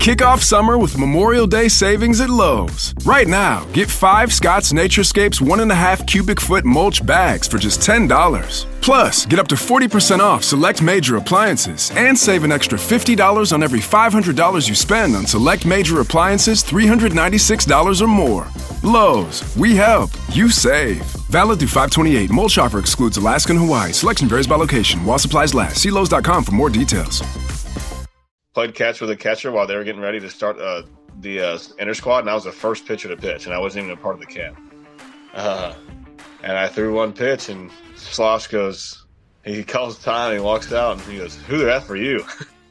Kick off summer with Memorial Day savings at Lowe's. Right now, get 5 Scott's Naturescapes 1.5 cubic foot mulch bags for just $10. Plus, get up to 40% off select major appliances and save an extra $50 on every $500 you spend on select major appliances $396 or more. Lowe's, we help, you save. Valid through 5/28. Mulch offer excludes Alaska and Hawaii. Selection varies by location. While supplies last. See Lowe's.com for more details. Played catch with a catcher while they were getting ready to start the inter squad, and I was the first pitcher to pitch, and I wasn't even a part of the camp. And I threw one pitch, and Slosh goes, he calls time, and he walks out, and he goes, "Who the F are you?"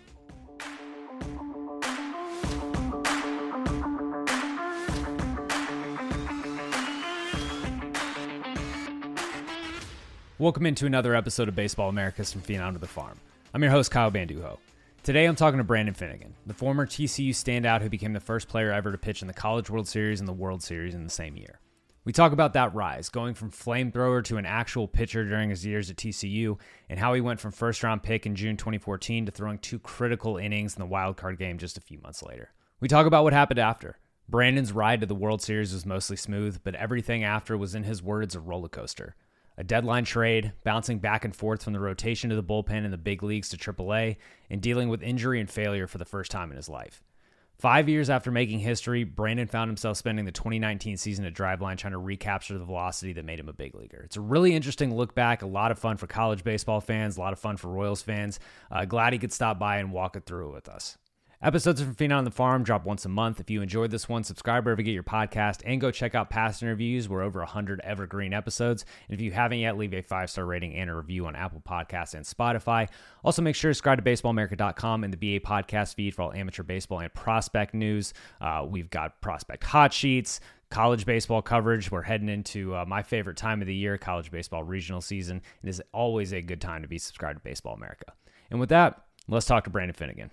Welcome into another episode of Baseball Americas from Phenom to the Farm. I'm your host, Kyle Banduho. Today I'm talking to Brandon Finnegan, the former TCU standout who became the first player ever to pitch in the College World Series and the World Series in the same year. We talk about that rise, going from flamethrower to an actual pitcher during his years at TCU, and how he went from first-round pick in June 2014 to throwing 2 critical innings in the wildcard game just a few months later. We talk about what happened after. Brandon's ride to the World Series was mostly smooth, but everything after was, in his words, a roller coaster. A deadline trade, bouncing back and forth from the rotation to the bullpen in the big leagues to AAA, and dealing with injury and failure for the first time in his life. 5 years after making history, Brandon found himself spending the 2019 season at Driveline trying to recapture the velocity that made him a big leaguer. It's a really interesting look back, a lot of fun for college baseball fans, a lot of fun for Royals fans. Glad he could stop by and walk it through it with us. Episodes from Phenom on the Farm drop once a month. If you enjoyed this one, subscribe wherever you get your podcast and go check out past interviews. We're over 100 evergreen episodes. And if you haven't yet, leave a 5-star rating and a review on Apple Podcasts and Spotify. Also, make sure to subscribe to BaseballAmerica.com and the BA podcast feed for all amateur baseball and prospect news. We've got prospect hot sheets, college baseball coverage. We're heading into my favorite time of the year, college baseball regional season. It is always a good time to be subscribed to Baseball America. And with that, let's talk to Brandon Finnegan.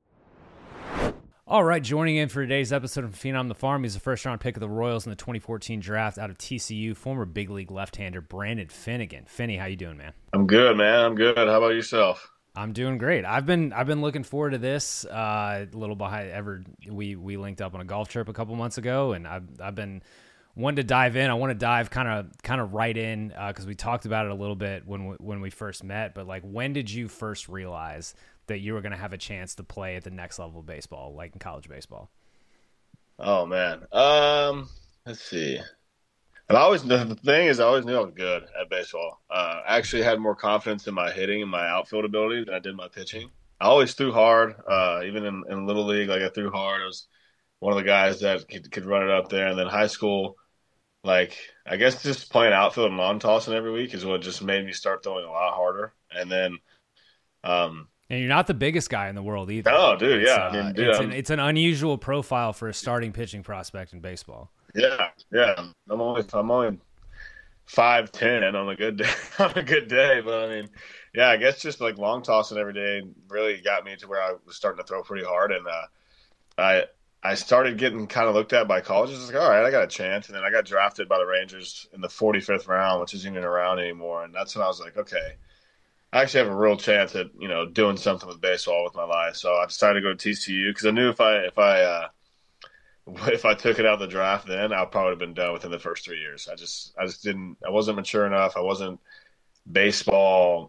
All right, joining in for today's episode of Phenom on the Farm, he's a first-round pick of the Royals in the 2014 draft out of TCU, former big league left-hander Brandon Finnegan. Finny, how you doing, man? I'm good, man. I'm good. How about yourself? I'm doing great. I've been looking forward to this a little behind. We linked up on a golf trip a couple months ago, and I've been wanting to dive in. I want to dive kind of right in because we talked about it a little bit when we first met. But like, when did you first realize that you were going to have a chance to play at the next level of baseball, like in college baseball? Oh man, let's see. And the thing is, I always knew I was good at baseball. I actually had more confidence in my hitting and my outfield ability than I did my pitching. I always threw hard, even in little league. Like I threw hard. I was one of the guys that could run it up there. And then high school, like I guess just playing outfield and lawn tossing every week is what just made me start throwing a lot harder. And then, and you're not the biggest guy in the world either. Oh, dude, yeah. It's an unusual profile for a starting pitching prospect in baseball. Yeah. I'm only 5'10" on a good day. But I mean, yeah, I guess just like long tossing every day really got me to where I was starting to throw pretty hard, and I started getting kind of looked at by colleges. I was like, all right, I got a chance, and then I got drafted by the Rangers in the 45th round, which isn't even around anymore, and that's when I was like, okay, I actually have a real chance at, doing something with baseball with my life. So I decided to go to TCU because I knew if I took it out of the draft, then I probably would have been done within the first 3 years. I wasn't mature enough. I wasn't baseball,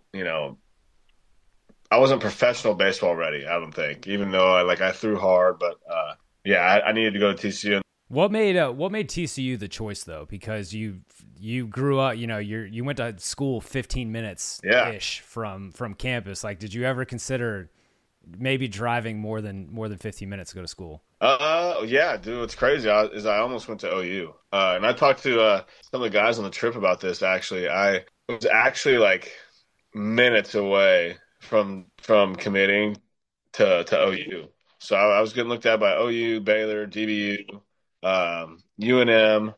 I wasn't professional baseball ready, I don't think, even though I threw hard, but I needed to go to TCU. What made TCU the choice though? Because you grew up, you went to school 15 minutes ish from campus. Like, did you ever consider maybe driving more than 15 minutes to go to school? Yeah, dude, what's crazy is I almost went to OU. And I talked to some of the guys on the trip about this. Actually, I was actually like minutes away from committing to OU. So I was getting looked at by OU, Baylor, DBU, UNM.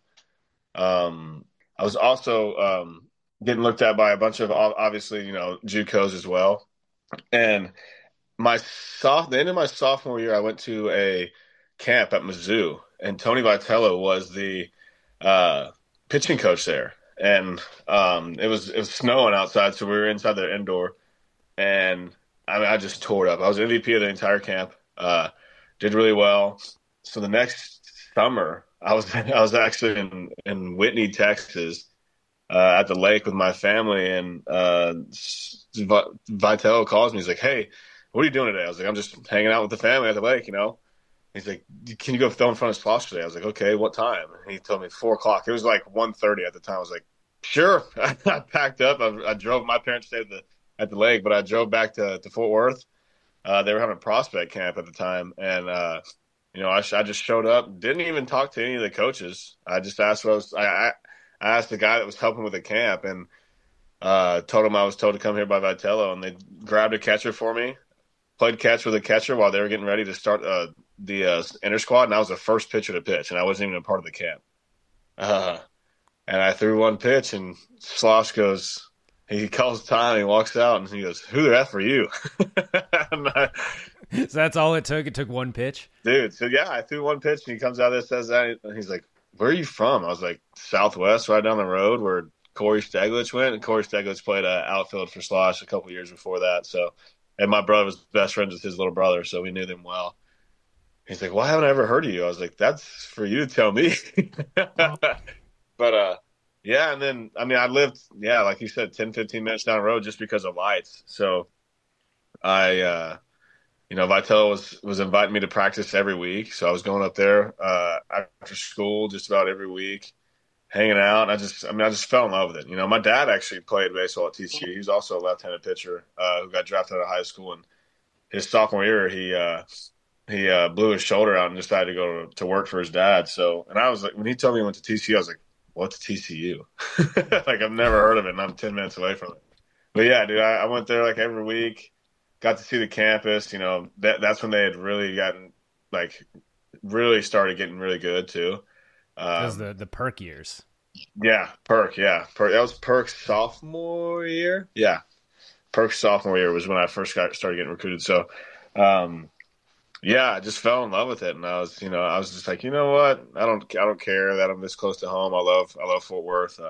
I was also getting looked at by a bunch of, obviously, JUCOs as well. And the end of my sophomore year, I went to a camp at Mizzou, and Tony Vitello was the pitching coach there. And it was snowing outside, so we were inside their indoor. And I just tore it up. I was MVP of the entire camp. did really well. So the next summer, I was actually in Whitney, Texas, at the lake with my family, and Vitello calls me. He's like, "Hey, what are you doing today?" I was like, "I'm just hanging out with the family at the lake, you know." He's like, "Can you go throw in front of Slosh today?" I was like, "Okay, what time?" And he told me 4 o'clock. It was like 1:30 at the time. I was like, "Sure." I packed up. I drove. My parents stayed at the lake, but I drove back to Fort Worth. They were having a prospect camp at the time, and I just showed up. Didn't even talk to any of the coaches. I just asked what I asked the guy that was helping with the camp, and told him I was told to come here by Vitello, and they grabbed a catcher for me. Played catch with a catcher while they were getting ready to start the inter squad, and I was the first pitcher to pitch, and I wasn't even a part of the camp. And I threw one pitch, and Slosh goes, he calls time, he walks out, and he goes, "Who the F are you?" So that's all it took? It took one pitch? Dude, so yeah, I threw one pitch, and he comes out there and says that, and he's like, "Where are you from?" I was like, "Southwest, right down the road where Corey Steglich went," and Corey Steglich played outfield for Slosh a couple years before that, so. And my brother was best friends with his little brother, so we knew them well. He's like, "Why haven't I ever heard of you?" I was like, "That's for you to tell me." But yeah, and then I lived, like you said, 10, 15 minutes down the road just because of lights. So Vitello was inviting me to practice every week, so I was going up there after school just about every week, hanging out. I just fell in love with it. My dad actually played baseball at TCU. He was also a left-handed pitcher who got drafted out of high school. And his sophomore year, he blew his shoulder out and decided to go to work for his dad. So, and I was like, when he told me he went to TCU, I was like, "What's TCU?" Like, I've never heard of it, and I'm 10 minutes away from it. But yeah, dude, I went there like every week, got to see the campus. That's when they had really started getting really good too. That was the Perk years. Yeah, Perk. That was Perk's sophomore year. Yeah, Perk's sophomore year was when I first started getting recruited. So, I just fell in love with it, and I was just like, you know what? I don't care that I'm this close to home. I love Fort Worth.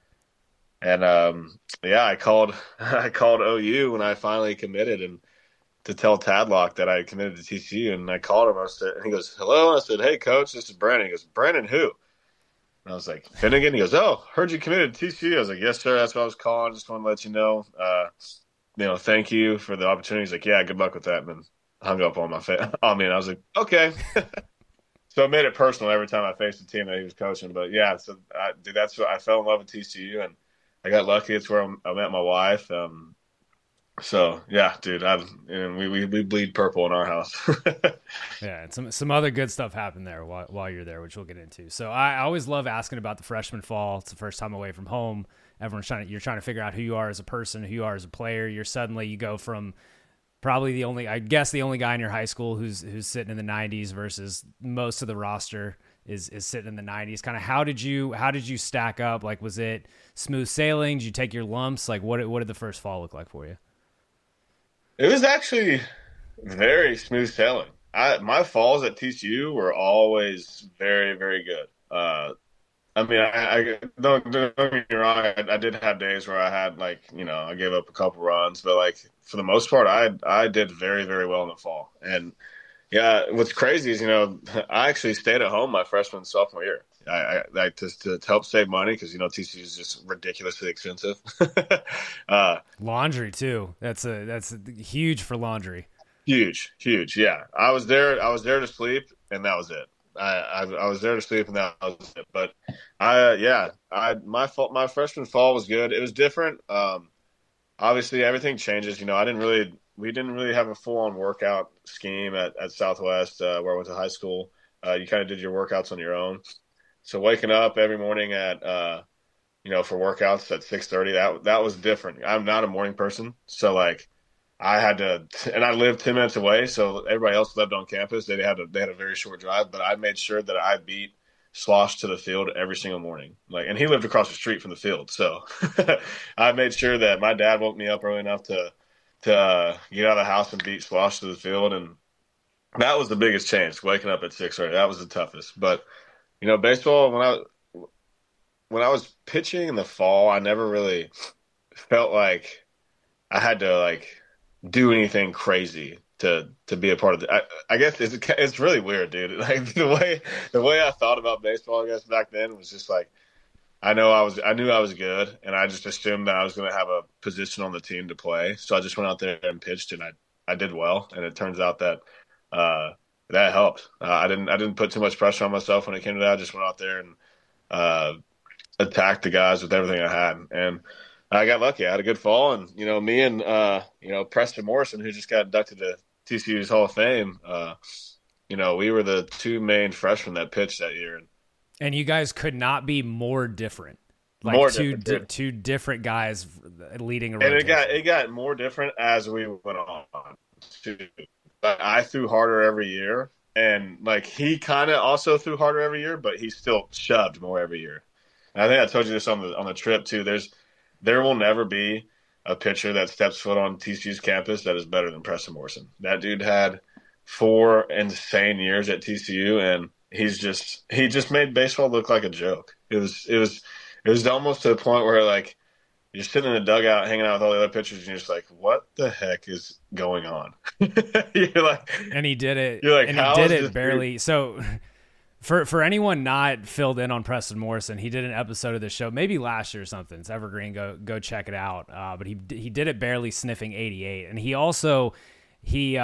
I called OU when I finally committed, and to tell Tadlock that I had committed to TCU, and I called him. And he goes, "Hello." I said, "Hey, coach, this is Brandon." He goes, "Brandon who?" And I was like, "Finnegan." He goes, "Oh, heard you committed to TCU." I was like, "Yes, sir. That's what I was calling. Just want to let you know. Thank you for the opportunity." He's like, "Yeah, good luck with that." And then hung up on me, and I was like, "Okay." So it made it personal every time I faced the team that he was coaching. But yeah, so that's what I fell in love with TCU, and I got lucky. It's where I met my wife. So yeah, dude, we bleed purple in our house. Yeah, and some other good stuff happened there while you're there, which we'll get into. So I always love asking about the freshman fall. It's the first time away from home. You're trying to figure out who you are as a person, who you are as a player. You go from probably the only guy in your high school who's sitting in the 90s versus most of the roster is sitting in the 90s. Kind of how did you stack up? Like, was it smooth sailing? Did you take your lumps? Like, what did the first fall look like for you? It was actually very smooth sailing. My falls at TCU were always very, very good. I don't get me wrong. I did have days where I had I gave up a couple runs, but for the most part, I did very, very well in the fall. And yeah, what's crazy is I actually stayed at home my freshman and sophomore year. I just to help save money because TCU is just ridiculously expensive. Laundry too. That's huge for laundry. Huge. Yeah, I was there to sleep, and that was it. I was there to sleep, and that was it. But my freshman fall was good. It was different. Obviously, everything changes. We didn't really have a full on workout scheme at Southwest where I went to high school. You kind of did your workouts on your own. So waking up every morning at for workouts at 6:30, that was different. I'm not a morning person, so I had to, and I lived 10 minutes away, so everybody else lived on campus. They had a very short drive, but I made sure that I beat Slosh to the field every single morning. And he lived across the street from the field, so I made sure that my dad woke me up early enough to get out of the house and beat Slosh to the field, and that was the biggest change. Waking up at 6:30, that was the toughest. But baseball, when I was pitching in the fall, I never really felt like I had to do anything crazy to be a part of it. I guess it's really weird, dude. Like the way I thought about baseball, I guess back then was just like I knew I was good, and I just assumed that I was going to have a position on the team to play. So I just went out there and pitched, and I did well. And it turns out that that helped. I didn't put too much pressure on myself when it came to that. I just went out there and attacked the guys with everything I had, and I got lucky. I had a good fall, and me and Preston Morrison, who just got inducted to TCU's Hall of Fame. We were the two main freshmen that pitched that year, and you guys could not be more different. Like more two different guys leading a rotation. And it got more different as we went on. Too. I threw harder every year, and like he kind of also threw harder every year, but he still shoved more every year. And I think I told you this on the trip too. There will never be a pitcher that steps foot on TCU's campus that is better than Preston Morrison. That dude had 4 insane years at TCU, and he just made baseball look like a joke. It was almost to the point where like you're sitting in the dugout hanging out with all the other pitchers, and you're just like, what the heck is going on? You're like, and he did it. You're like, and he did it barely. Dude? So for anyone not filled in on Preston Morrison, he did an episode of the show maybe last year or something. It's evergreen. Go check it out. But he did it barely sniffing 88, and he also he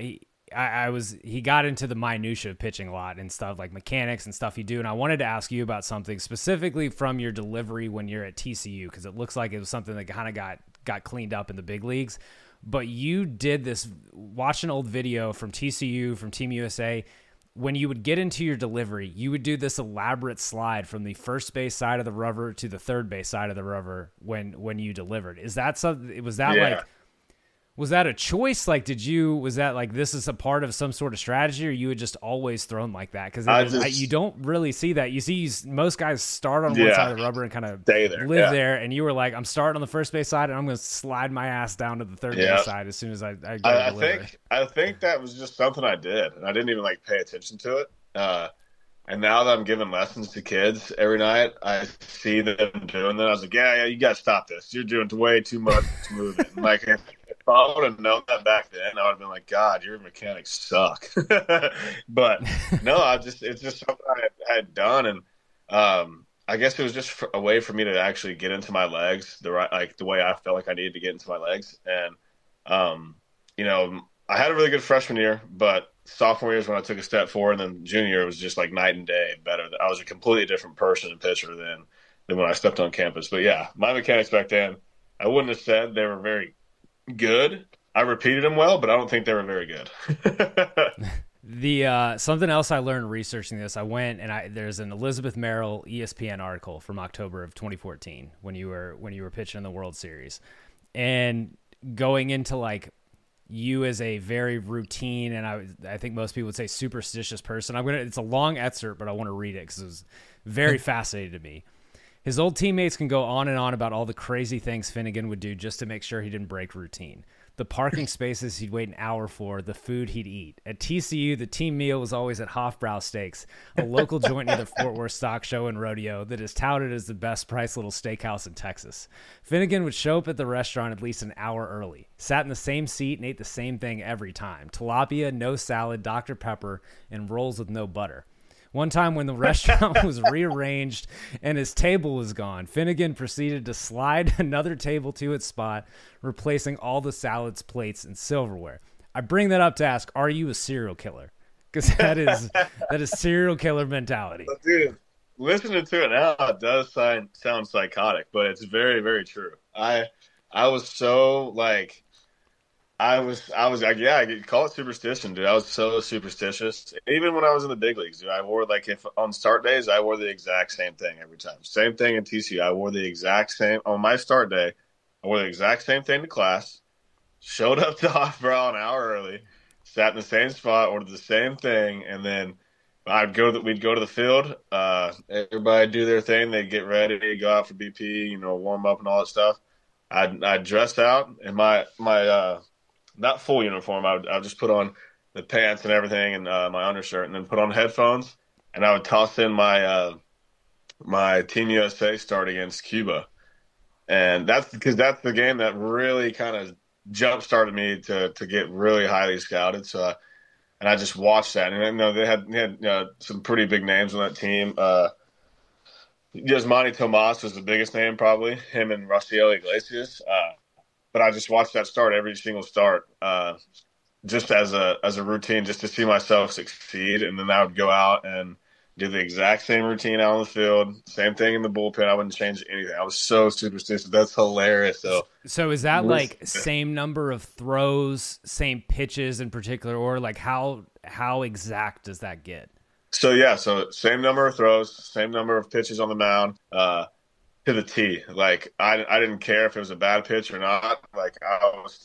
got into the minutia of pitching a lot and stuff like mechanics and stuff you do. And I wanted to ask you about something specifically from your delivery when you're at TCU, because it looks like it was something that kind of got cleaned up in the big leagues. But you did this, watch an old video from TCU, from Team USA. When you would get into your delivery, you would do this elaborate slide from the first base side of the rubber to the third base side of the rubber when you delivered. Is that something? Was that a choice? Like, was that like, this is a part of some sort of strategy, or you had just always thrown like that? Because you don't really see that. You see most guys start on one side of the rubber and kind of live there. And you were like, I'm starting on the first base side and I'm going to slide my ass down to the third base side as soon as I go to deliver. I think that was just something I did. And I didn't even like pay attention to it. And now that I'm giving lessons to kids every night, I see them doing that. I was like, yeah, you got to stop this. You're doing way too much moving. Like, if I would have known that back then, I would have been like, God, your mechanics suck. But no, it's just something I had done. And I guess it was just a way for me to actually get into my legs, the way I felt like I needed to get into my legs. And, I had a really good freshman year, but sophomore year is when I took a step forward, and then junior year was just like night and day better. I was a completely different person and pitcher than when I stepped on campus. But yeah, my mechanics back then, I wouldn't have said they were very good. I repeated them well, but I don't think they were very good. Something else I learned researching this, I went and there's an Elizabeth Merrill ESPN article from October of 2014 when you were pitching in the World Series, and going into like you as a very routine, and I think most people would say superstitious person. It's a long excerpt, but I want to read it because it was very fascinating to me. His old teammates can go on and on about all the crazy things Finnegan would do just to make sure he didn't break routine. The parking spaces he'd wait an hour for, the food he'd eat. At TCU, the team meal was always at Hofbrau Steaks, a local joint near the Fort Worth Stock Show and Rodeo that is touted as the best priced little steakhouse in Texas. Finnegan would show up at the restaurant at least an hour early, sat in the same seat and ate the same thing every time. Tilapia, no salad, Dr. Pepper, and rolls with no butter. One time when the restaurant was rearranged and his table was gone, Finnegan proceeded to slide another table to its spot, replacing all the salads, plates, and silverware. I bring that up to ask, are you a serial killer? Because that is serial killer mentality. Dude, listening to it now, it does sound psychotic, but it's very, very true. I was so like... I was like, yeah, I could call it superstition, dude. I was so superstitious. Even when I was in the big leagues, dude, I wore if on start days, I wore the exact same thing every time. Same thing in TCU. I wore the exact same on my start day. I wore the exact same thing to class. Showed up to Hofbrau an hour early, sat in the same spot, ordered the same thing, and then we'd go to the field. Everybody do their thing. They'd get ready, go out for BP, warm up and all that stuff. I'd dress out in my not full uniform. I would just put on the pants and everything and my undershirt, and then put on headphones, and I would toss in my my Team USA start against Cuba, and that's because that's the game that really kind of jump started me to get really highly scouted. So, and I just watched that, and they had some pretty big names on that team. Yasmani Tomas was the biggest name, probably him and Raciel Iglesias. But I just watched that start every single start, just as a routine, just to see myself succeed. And then I would go out and do the exact same routine out on the field, same thing in the bullpen. I wouldn't change anything. I was so superstitious. That's hilarious. So is that like same number of throws, same pitches in particular, or like how exact does that get? So yeah, so same number of throws, same number of pitches on the mound, to the T. Like I didn't care if it was a bad pitch or not. Like I was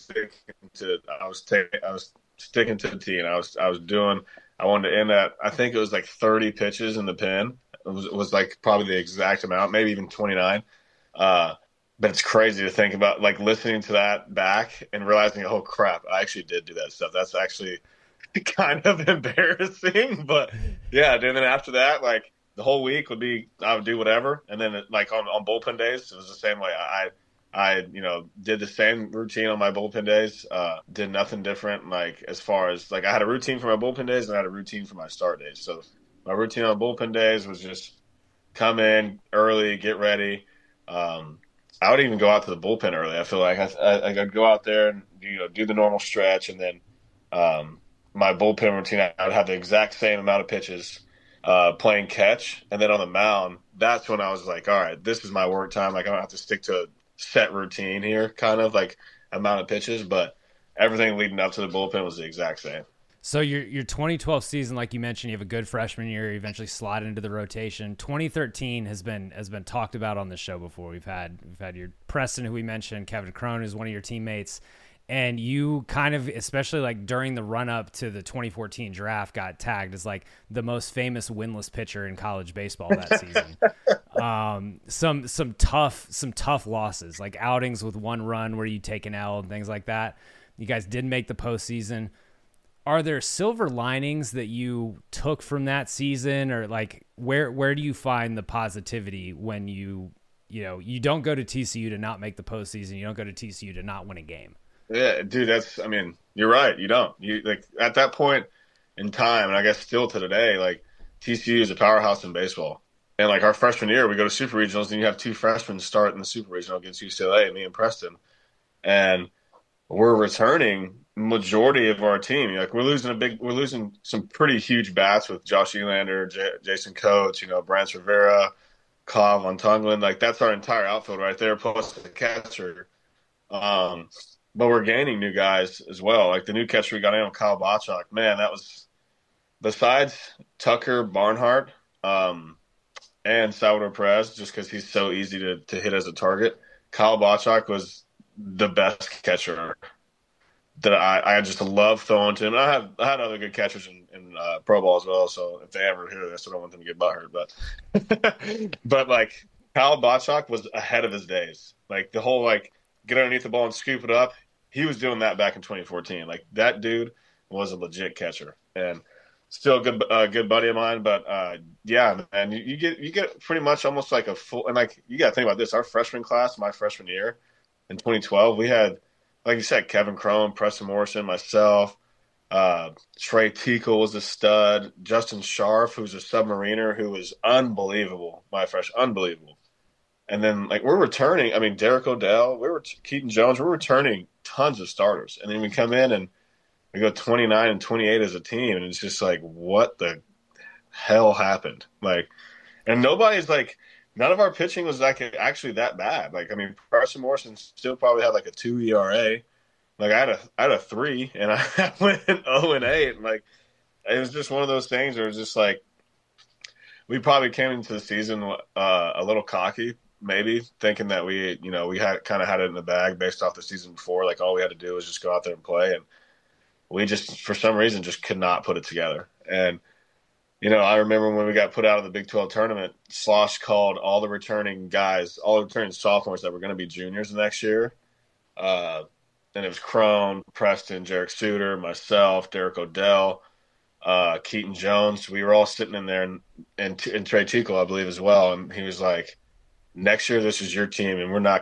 sticking to the T, and I wanted to end at, I think it was like 30 pitches in the pen. It was like probably the exact amount, maybe even 29. But it's crazy to think about, like listening to that back and realizing, oh crap, I actually did do that stuff. That's actually kind of embarrassing. But yeah, and then after that, like the whole week I would do whatever. And then like on bullpen days, it was the same way. I did the same routine on my bullpen days, did nothing different. Like as far as like I had a routine for my bullpen days and I had a routine for my start days. So my routine on bullpen days was just come in early, get ready. I would even go out to the bullpen early. I feel like I'd go out there and do the normal stretch, and then my bullpen routine, I would have the exact same amount of pitches, playing catch, and then on the mound, that's when I was like, all right, this is my work time. Like I don't have to stick to a set routine here, kind of like amount of pitches, but everything leading up to the bullpen was the exact same. So your 2012 season, like you mentioned, you have a good freshman year. You eventually slide into the rotation. 2013 has been talked about on this show before. We've had your Preston, who we mentioned, Kevin Crone, who's one of your teammates, and you kind of, especially like during the run up to the 2014 draft, got tagged as like the most famous winless pitcher in college baseball that season. Some tough losses, like outings with one run where you take an L and things like that. You guys did make the postseason. Are there silver linings that you took from that season, or like where do you find the positivity when you don't go to TCU to not make the postseason, you don't go to TCU to not win a game? Yeah, dude, you're right. You don't. You like at that point in time, and I guess still to today, like TCU is a powerhouse in baseball. And like our freshman year, we go to super regionals, and you have two freshmen start in the super regional against UCLA, me and Preston, and we're returning majority of our team. Like we're losing some pretty huge bats with Josh Elander, Jason Coates, Brance Rivera, Kyle Von Tunglen. Like that's our entire outfield right there, plus the catcher. But we're gaining new guys as well. Like the new catcher we got in, Kyle Bachok. Man, that was, besides Tucker Barnhart and Salvador Perez, just because he's so easy to hit as a target, Kyle Bachok was the best catcher that I just love throwing to him. I had other good catchers in pro ball as well, so if they ever hear this, I don't want them to get butthurt. But like Kyle Bachok was ahead of his days. Like the whole like get underneath the ball and scoop it up. He was doing that back in 2014. Like that dude was a legit catcher and still a good buddy of mine. But yeah, man, you get pretty much almost like a full, and like you got to think about this. Our freshman class, my freshman year in 2012, we had, like you said, Kevin Crone, Preston Morrison, myself, Trey Teakle was a stud, Justin Scharf, who's a submariner, who was unbelievable, unbelievable. And then, like, we're returning, Derek Odell, Keaton Jones, we're returning tons of starters. And then we come in and we go 29 and 28 as a team, and it's just like, what the hell happened? Like, and nobody's like, none of our pitching was like actually that bad. Like, Preston Morrison still probably had like a 2 ERA. Like I had a 3, and I went 0-8. Like, it was just one of those things where it was just like, we probably came into the season a little cocky, maybe thinking that we had kind of had it in the bag based off the season before. Like all we had to do was just go out there and play, and we just for some reason just could not put it together. And I remember when we got put out of the Big 12 tournament, Slosh called all the returning guys, all the returning sophomores that were going to be juniors the next year. And it was Crone, Preston, Jarek Suter, myself, Derek Odell, Keaton Jones. We were all sitting in there, and Trey Teakle, I believe, as well. And he was like, next year, this is your team, and we're not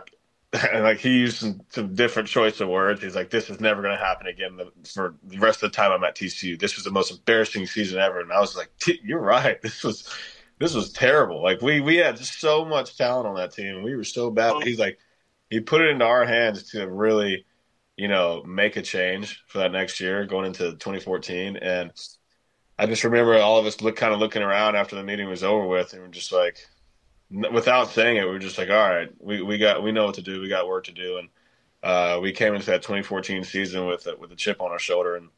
and like he used some different choice of words. He's like, "This is never going to happen again for the rest of the time I'm at TCU. This was the most embarrassing season ever." And I was like, "You're right. This was terrible. Like we had just so much talent on that team, and we were so bad." He's like, he put it into our hands to really, make a change for that next year going into 2014. And I just remember all of us kind of looking around after the meeting was over with, and we're just like, without saying it, we were just like, all right, we know what to do. We got work to do. And we came into that 2014 season with a chip on our shoulder, and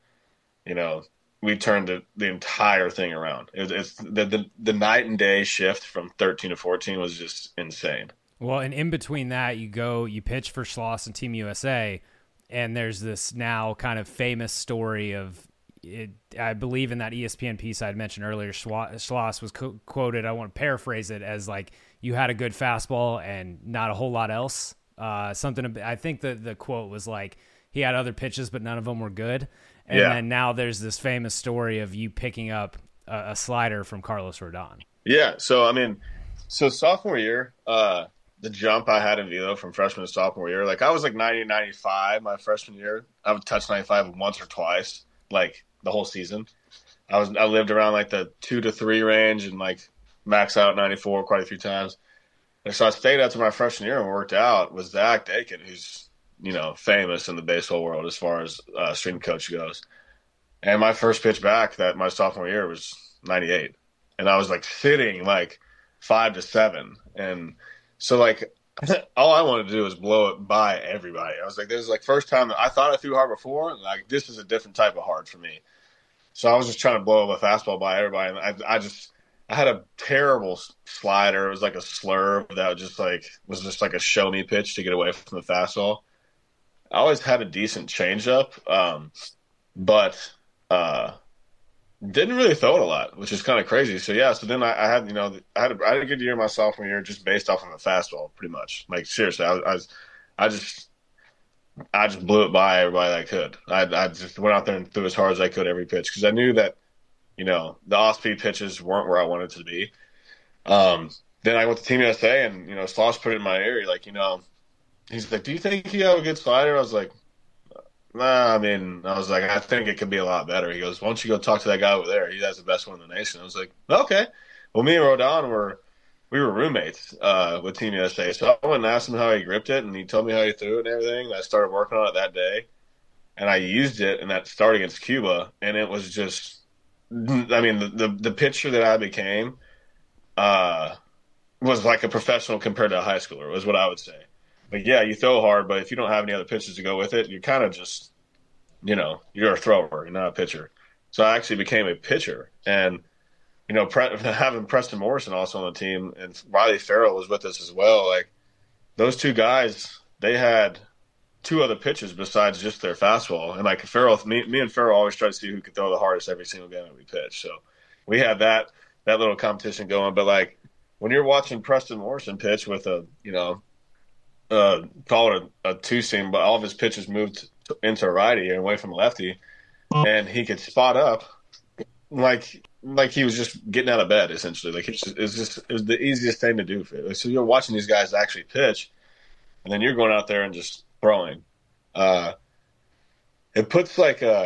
we turned the entire thing around. It's the night and day shift from 13 to 14 was just insane. Well, and in between that, you pitch for Schloss and Team USA, and there's this now kind of famous story of it. I believe in that ESPN piece I had mentioned earlier, Schloss was quoted, I want to paraphrase it, as like, you had a good fastball and not a whole lot else. Something, I think the quote was like, he had other pitches, but none of them were good. And then now there's this famous story of you picking up a slider from Carlos Rodon. Yeah. So, sophomore year, the jump I had in velo from freshman to sophomore year, like I was like 90, 95 my freshman year. I would touch 95 once or twice, like the whole season. I lived around like the 2 to 3 range and like max out 94 quite a few times. And so I stayed out to my freshman year and worked out with Zach Dakin, who's, famous in the baseball world as far as strength coach goes. And my first pitch back that my sophomore year was 98. And I was like sitting like 5 to 7. And so like all I wanted to do was blow it by everybody. I was like, this is like first time that I thought I threw hard before. And like, this is a different type of hard for me. So I was just trying to blow a fastball by everybody. And I had a terrible slider. It was like a slurve that was just like a show me pitch to get away from the fastball. I always had a decent changeup, but didn't really throw it a lot, which is kind of crazy. So yeah, so then I had a good year my sophomore year just based off of a fastball, pretty much. Like seriously, I just blew it by everybody that I could. I just went out there and threw as hard as I could every pitch because I knew that the off-speed pitches weren't where I wanted to be. Then I went to Team USA, and Sloss put it in my ear. He's like, "Do you think you have a good slider?" I was like, "Nah." I think it could be a lot better. He goes, "Why don't you go talk to that guy over there? He has the best one in the nation." I was like, "Okay." Well, me and Rodon were roommates with Team USA, so I went and asked him how he gripped it, and he told me how he threw it and everything. And I started working on it that day, and I used it in that start against Cuba, and it was just. The pitcher that I became was like a professional compared to a high schooler, was what I would say. Like, yeah, you throw hard, but if you don't have any other pitches to go with it, you're kind of just, you're a thrower, you're not a pitcher. So I actually became a pitcher. And, having Preston Morrison also on the team and Riley Farrell was with us as well. Like, those two guys, they had two other pitches besides just their fastball. And like Farrell, me and Farrell always try to see who could throw the hardest every single game that we pitch. So we had that little competition going. But like when you're watching Preston Morrison pitch with call it a two-seam, but all of his pitches moved into righty and away from lefty, and he could spot up like he was just getting out of bed essentially. Like it was the easiest thing to do for you. So you're watching these guys actually pitch, and then you're going out there and just throwing. It puts like a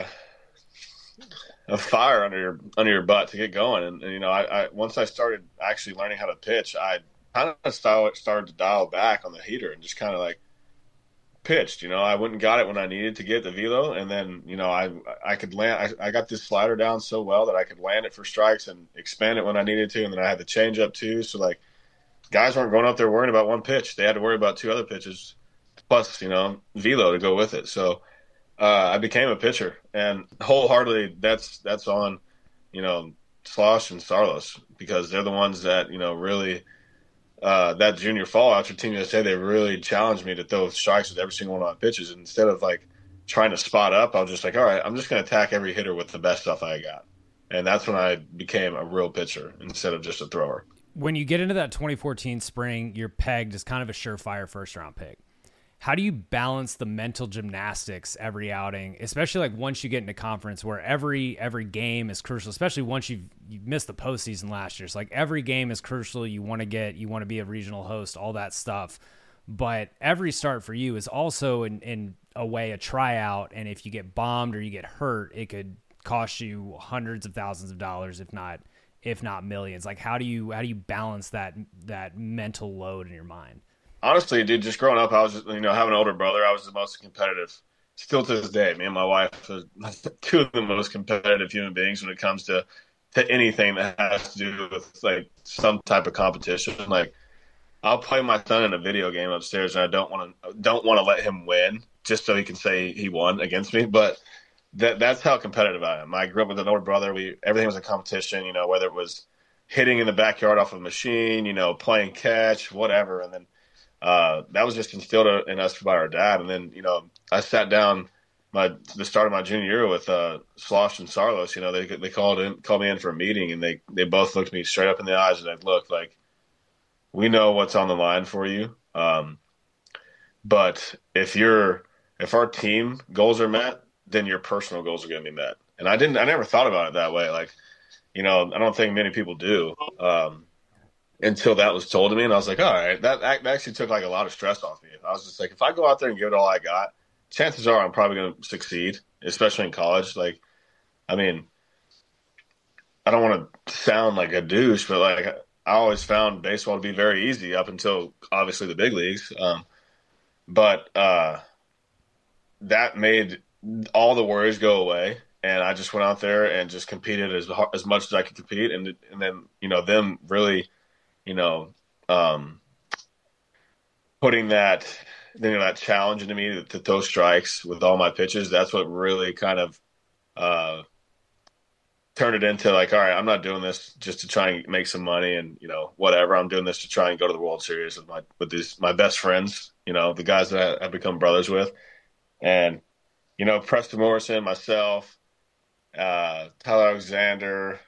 fire under your butt to get going. And I once I started actually learning how to pitch, I kind of started to dial back on the heater and just kind of like pitched. I went and got it when I needed to get the velo, and then I could land. I got this slider down so well that I could land it for strikes and expand it when I needed to, and then I had the change up too. So like guys weren't going out there worrying about one pitch; they had to worry about two other pitches plus velo to go with it. So I became a pitcher, and wholeheartedly that's on Slosh and Saarloos, because they're the ones that really that junior fall after Team USA, they really challenged me to throw strikes with every single one of my pitches. And instead of like trying to spot up, I was just like, all right, I'm just going to attack every hitter with the best stuff I got. And that's when I became a real pitcher instead of just a thrower. When you get into that 2014 spring, you're pegged as kind of a surefire first-round pick. How do you balance the mental gymnastics every outing, especially like once you get into conference where every game is crucial, especially once you've missed the postseason last year. It's like every game is crucial. You want to be a regional host, all that stuff. but every start for you is also in a way a tryout. And if you get bombed or you get hurt, it could cost you hundreds of thousands of dollars, if not millions. Like, how do you balance that mental load in your mind? Honestly, dude, just growing up, I was just, having an older brother, I was the most competitive. Still to this day, me and my wife are two of the most competitive human beings when it comes to anything that has to do with like some type of competition. Like, I'll play my son in a video game upstairs, and I don't want to let him win just so he can say he won against me. But that's how competitive I am. I grew up with an older brother. Everything was a competition. Whether it was hitting in the backyard off a machine, playing catch, whatever, and then. That was just instilled in us by our dad. And then, I sat down the start of my junior year with Slosh and Sarlos. They called me in for a meeting, and they both looked me straight up in the eyes and said, "Look, like, we know what's on the line for you. But if our team goals are met, then your personal goals are going to be met." And I never thought about it that way. Like, I don't think many people do. Until that was told to me, and I was like, all right, that actually took like a lot of stress off me. I was just like, if I go out there and give it all I got, chances are I'm probably going to succeed, especially in college. Like, I mean, I don't want to sound like a douche, but like I always found baseball to be very easy up until obviously the big leagues. But that made all the worries go away. And I just went out there and just competed as much as I could compete. And then, them really, putting that challenge into me to throw strikes with all my pitches, that's what really kind of turned it into like, all right, I'm not doing this just to try and make some money and, whatever. I'm doing this to try and go to the World Series with my best friends, the guys that I've become brothers with. And, Preston Morrison, myself, Tyler Alexander,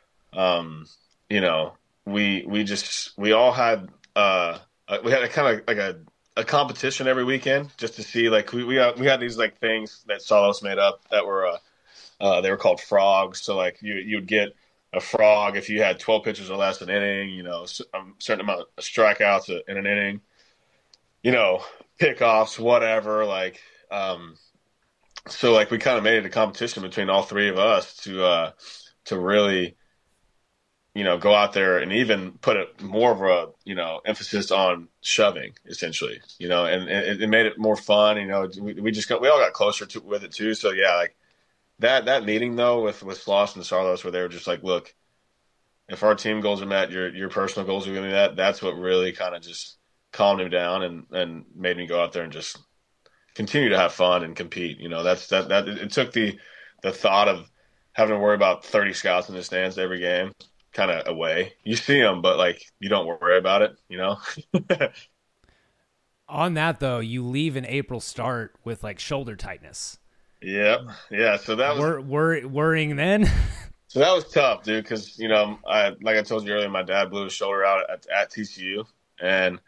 we all had we had a kind of like a competition every weekend just to see, like, we had these like things that Salos made up that were they were called frogs. So like you'd get a frog if you had 12 pitches or less an inning, a certain amount of strikeouts in an inning, pickoffs, whatever. Like, so like we kind of made it a competition between all three of us to really, go out there and even put more of a, emphasis on shoving, essentially, and it made it more fun. We all got closer with it too. So yeah, like that meeting though with Sloss and Sarlos, where they were just like, look, if our team goals are met, your personal goals are going to be met. That's what really kind of just calmed me down and made me go out there and just continue to have fun and compete. It took the thought of having to worry about 30 scouts in the stands every game kind of away. You see them, but like you don't worry about it, On that though, you leave an April start with like shoulder tightness. Yep. Yeah. So that was worrying then. So that was tough, dude. Because like I told you earlier, my dad blew his shoulder out at TCU, and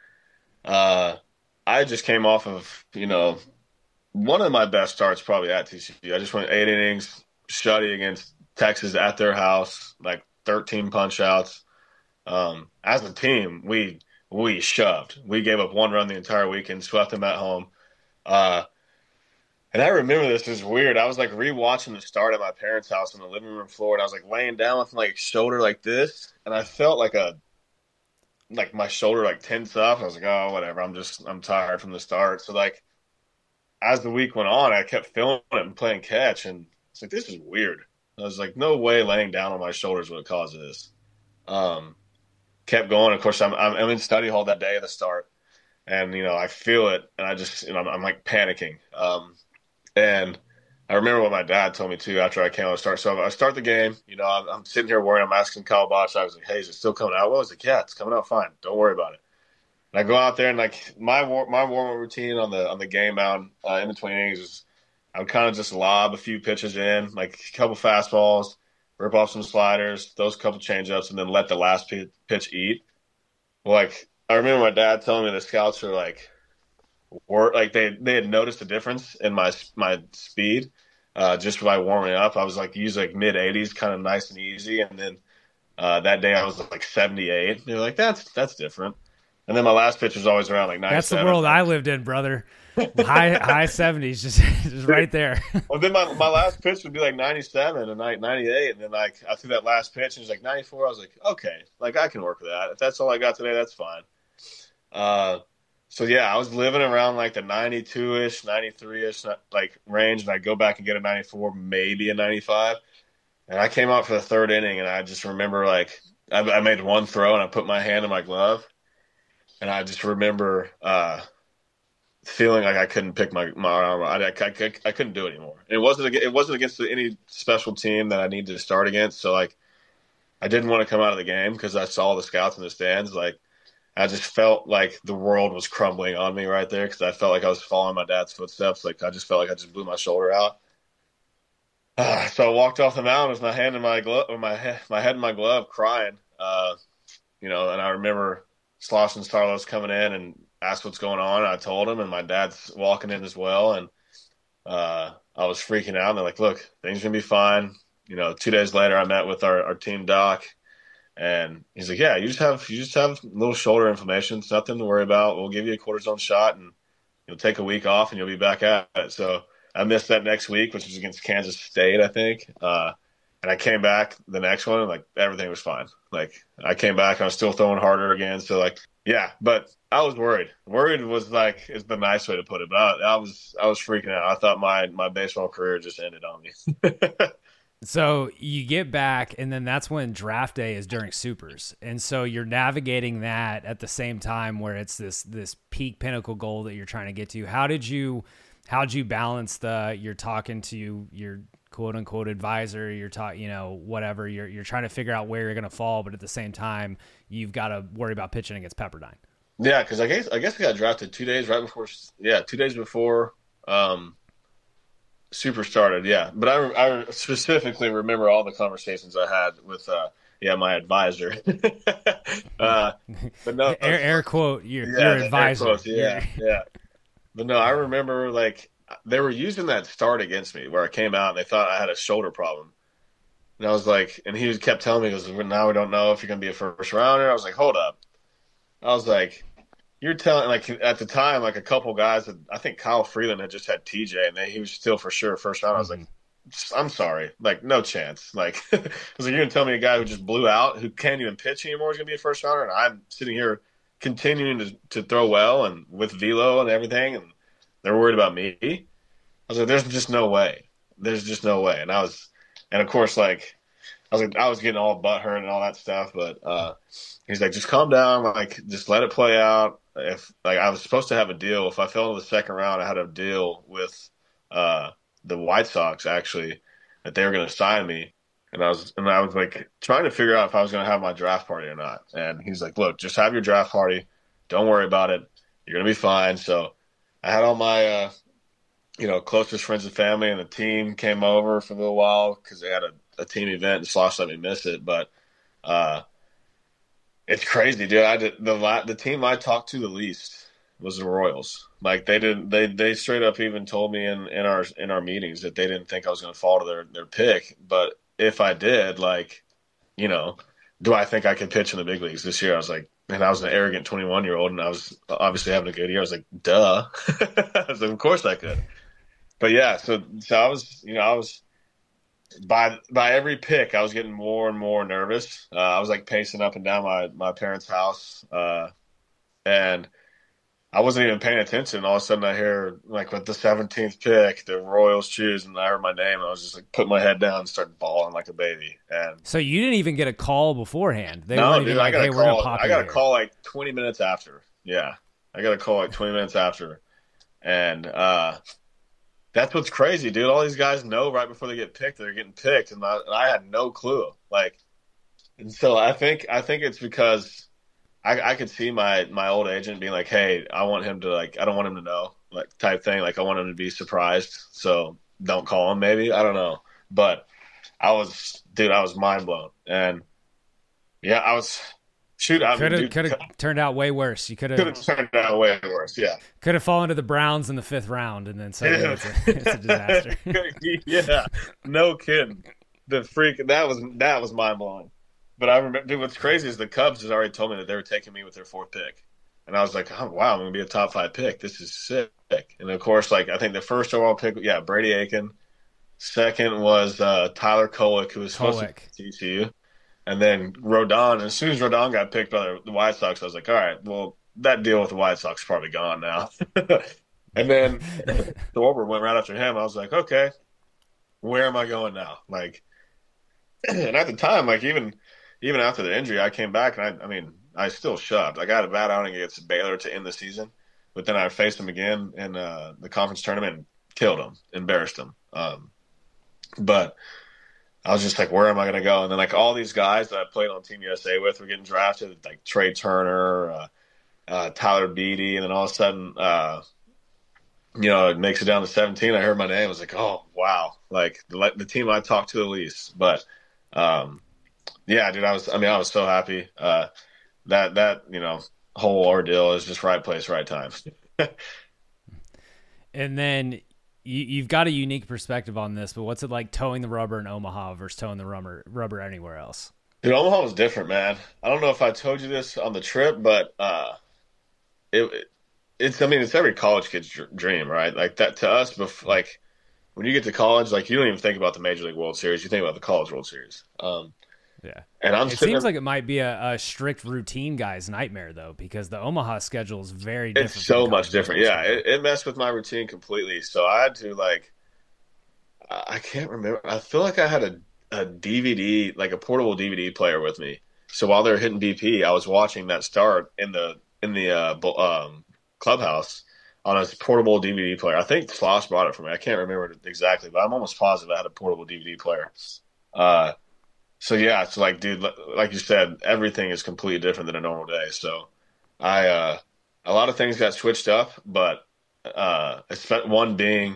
I just came off of one of my best starts probably at TCU. I just went 8 innings, shutty against Texas at their house, like 13 punch outs. As a team, we shoved. We gave up 1 run the entire weekend, swept them at home. And I remember this is weird. I was like rewatching the start at my parents' house on the living room floor, and I was like laying down with my shoulder like this, and I felt like my shoulder like tense up. I was like, oh, whatever. I'm tired from the start. So like as the week went on, I kept feeling it and playing catch, and it's like, this is weird. I was like, no way laying down on my shoulders would cause this. Kept going. Of course, I'm in study hall that day of the start, and I feel it, and I just I'm like panicking. And I remember what my dad told me too after I came out to start. So I start the game. I'm sitting here worrying. I'm asking Kyle Bosch. I was like, "Hey, is it still coming out?" Well, I was like, "Yeah, it's coming out fine. Don't worry about it." And I go out there, and like my warm-up routine on the game mound in between innings is I would kind of just lob a few pitches in, like a couple fastballs, rip off some sliders, those couple changeups, and then let the last pitch eat. Well, like I remember my dad telling me the scouts were like they had noticed a difference in my speed just by warming up. I was like usually like mid 80s, kind of nice and easy, and then that day I was like 78. They're like, that's different. And then my last pitch was always around like 97. That's the world I lived in, brother. High 70s, just right there. Well, then my last pitch would be like 97 and like 98, and then like I threw that last pitch and it was like 94. I was like, okay, like I can work with that. If that's all I got today, that's fine. So yeah, I was living around like the 92-ish, 93-ish like range, and I'd go back and get a 94, maybe a 95. And I came out for the third inning, and I just remember like I made one throw and I put my hand in my glove, and I just remember feeling like I couldn't pick my arm. I couldn't do it anymore. And it wasn't against any special team that I needed to start against. So like I didn't want to come out of the game because I saw the scouts in the stands. Like I just felt like the world was crumbling on me right there because I felt like I was following my dad's footsteps. Like I just felt like I just blew my shoulder out. So I walked off the mound with my hand in my glove, or my head in my glove, crying. And I remember Slauson Starlos coming in and asked what's going on. I told him, and my dad's walking in as well. And I was freaking out. And they're like, look, things are going to be fine. 2 days later, I met with our team doc, and he's like, yeah, you just have a little shoulder inflammation. It's nothing to worry about. We'll give you a cortisone shot, and you'll take a week off, and you'll be back at it. So I missed that next week, which was against Kansas State, I think. And I came back the next one, and like everything was fine. Like I came back, and I was still throwing harder again. So like, yeah, but I was worried. Worried was like is the nice way to put it. But I was freaking out. I thought my baseball career just ended on me. So you get back, and then that's when draft day is during supers. And so you're navigating that at the same time where it's this peak pinnacle goal that you're trying to get to. How'd you balance you're talking to your quote unquote advisor, you're whatever, you're trying to figure out where you're going to fall, but at the same time, you've got to worry about pitching against Pepperdine. Yeah. Cause I guess I got drafted 2 days before, Super started, yeah. But I specifically remember all the conversations I had with my advisor. But no, air quote your advisor. Quotes, yeah. But no, I remember like they were using that start against me where I came out and they thought I had a shoulder problem. And I was like, and he kept telling me, he goes, now we don't know if you're going to be a first rounder. I was like, hold up. I was like, you're telling, like, at the time, like, a couple guys, I think Kyle Freeland had just had TJ, and he was still for sure first round. I was like, I'm sorry. Like, no chance. Like, I was like, you're going to tell me a guy who just blew out, who can't even pitch anymore is going to be a first rounder? And I'm sitting here continuing to throw well and with velo and everything, and they're worried about me. I was like, there's just no way. There's just no way. And of course, like, I was getting all butthurt and all that stuff, but he's like, just calm down. Like, just let it play out. If like I was supposed to have a deal, if I fell into the second round, I had a deal with the White Sox actually that they were going to sign me, and I was like trying to figure out if I was going to have my draft party or not. And he's like, look, just have your draft party. Don't worry about it. You're going to be fine. So I had all my closest friends and family, and the team came over for a little while because they had a team event, and Slosh let me miss it, but. It's crazy, dude. The team I talked to the least was the Royals. Like they straight up even told me in our meetings that they didn't think I was going to fall to their pick. But if I did, like, do I think I could pitch in the big leagues this year? I was like, and I was an arrogant 21-year-old, and I was obviously having a good year. I was like, duh. I was like, of course I could. But yeah, so I was. By every pick, I was getting more and more nervous. I was like pacing up and down my parents' house, and I wasn't even paying attention. All of a sudden, I hear like with the 17th pick, the Royals choose, and I heard my name. And I was just like put my head down and started bawling like a baby. And so you didn't even get a call beforehand. No, dude, I got a call. I got a call like 20 minutes after. Yeah, I got a call like 20 minutes after, and that's what's crazy, dude. All these guys know right before they get picked, they're getting picked, and I had no clue. Like, and so I think it's because I could see my old agent being like, "Hey, I want him to I don't want him to know," like type thing. Like I want him to be surprised, so don't call him. Maybe I don't know, but I was mind blown, and yeah, I was. Shoot, could have turned out way worse. You could have turned out way worse. Yeah, could have fallen to the Browns in the 5th round, and then suddenly it's a disaster. Yeah, no kidding. The freak that was mind blowing. But I remember, dude, what's crazy is the Cubs has already told me that they were taking me with their 4th pick. And I was like, oh, wow, I'm going to be a top 5 pick. This is sick. And of course, like I think the first overall pick, yeah, Brady Aiken. Second was Tyler Kolek, who was supposed to be TCU. And then Rodon. As soon as Rodon got picked by the White Sox, I was like, all right, well, that deal with the White Sox is probably gone now. And then Thorber went right after him. I was like, okay, where am I going now? Like, and at the time, like even after the injury, I came back and I mean, I still shoved. I got a bad outing against Baylor to end the season, but then I faced them again in the conference tournament and killed them, embarrassed them. But I was just like, where am I going to go? And then like all these guys that I played on Team USA with were getting drafted, like Trey Turner, Tyler Beatty, and then all of a sudden, it makes it down to 17. I heard my name. I was like, oh, wow. Like the team I talked to the least. But, yeah, dude, I was so happy. That whole ordeal is just right place, right time. And then you've got a unique perspective on this, but what's it like towing the rubber in Omaha versus towing the rubber anywhere else? Dude, Omaha was different, man. I don't know if I told you this on the trip, but it's every college kid's dream, right? Like that to us, like when you get to college, like you don't even think about the Major League World Series, you think about the College World Series. Yeah, and it seems like it might be a strict routine guy's nightmare though, because the Omaha schedule is very different. It's so much different. Yeah, it messed with my routine completely. So I had to I can't remember. I feel like I had a DVD, like a portable DVD player with me. So while they were hitting BP, I was watching that start in the clubhouse on a portable DVD player. I think Sloss brought it for me. I can't remember it exactly, but I'm almost positive I had a portable DVD player. So yeah, it's like, dude, like you said, everything is completely different than a normal day. So a lot of things got switched up, but one being,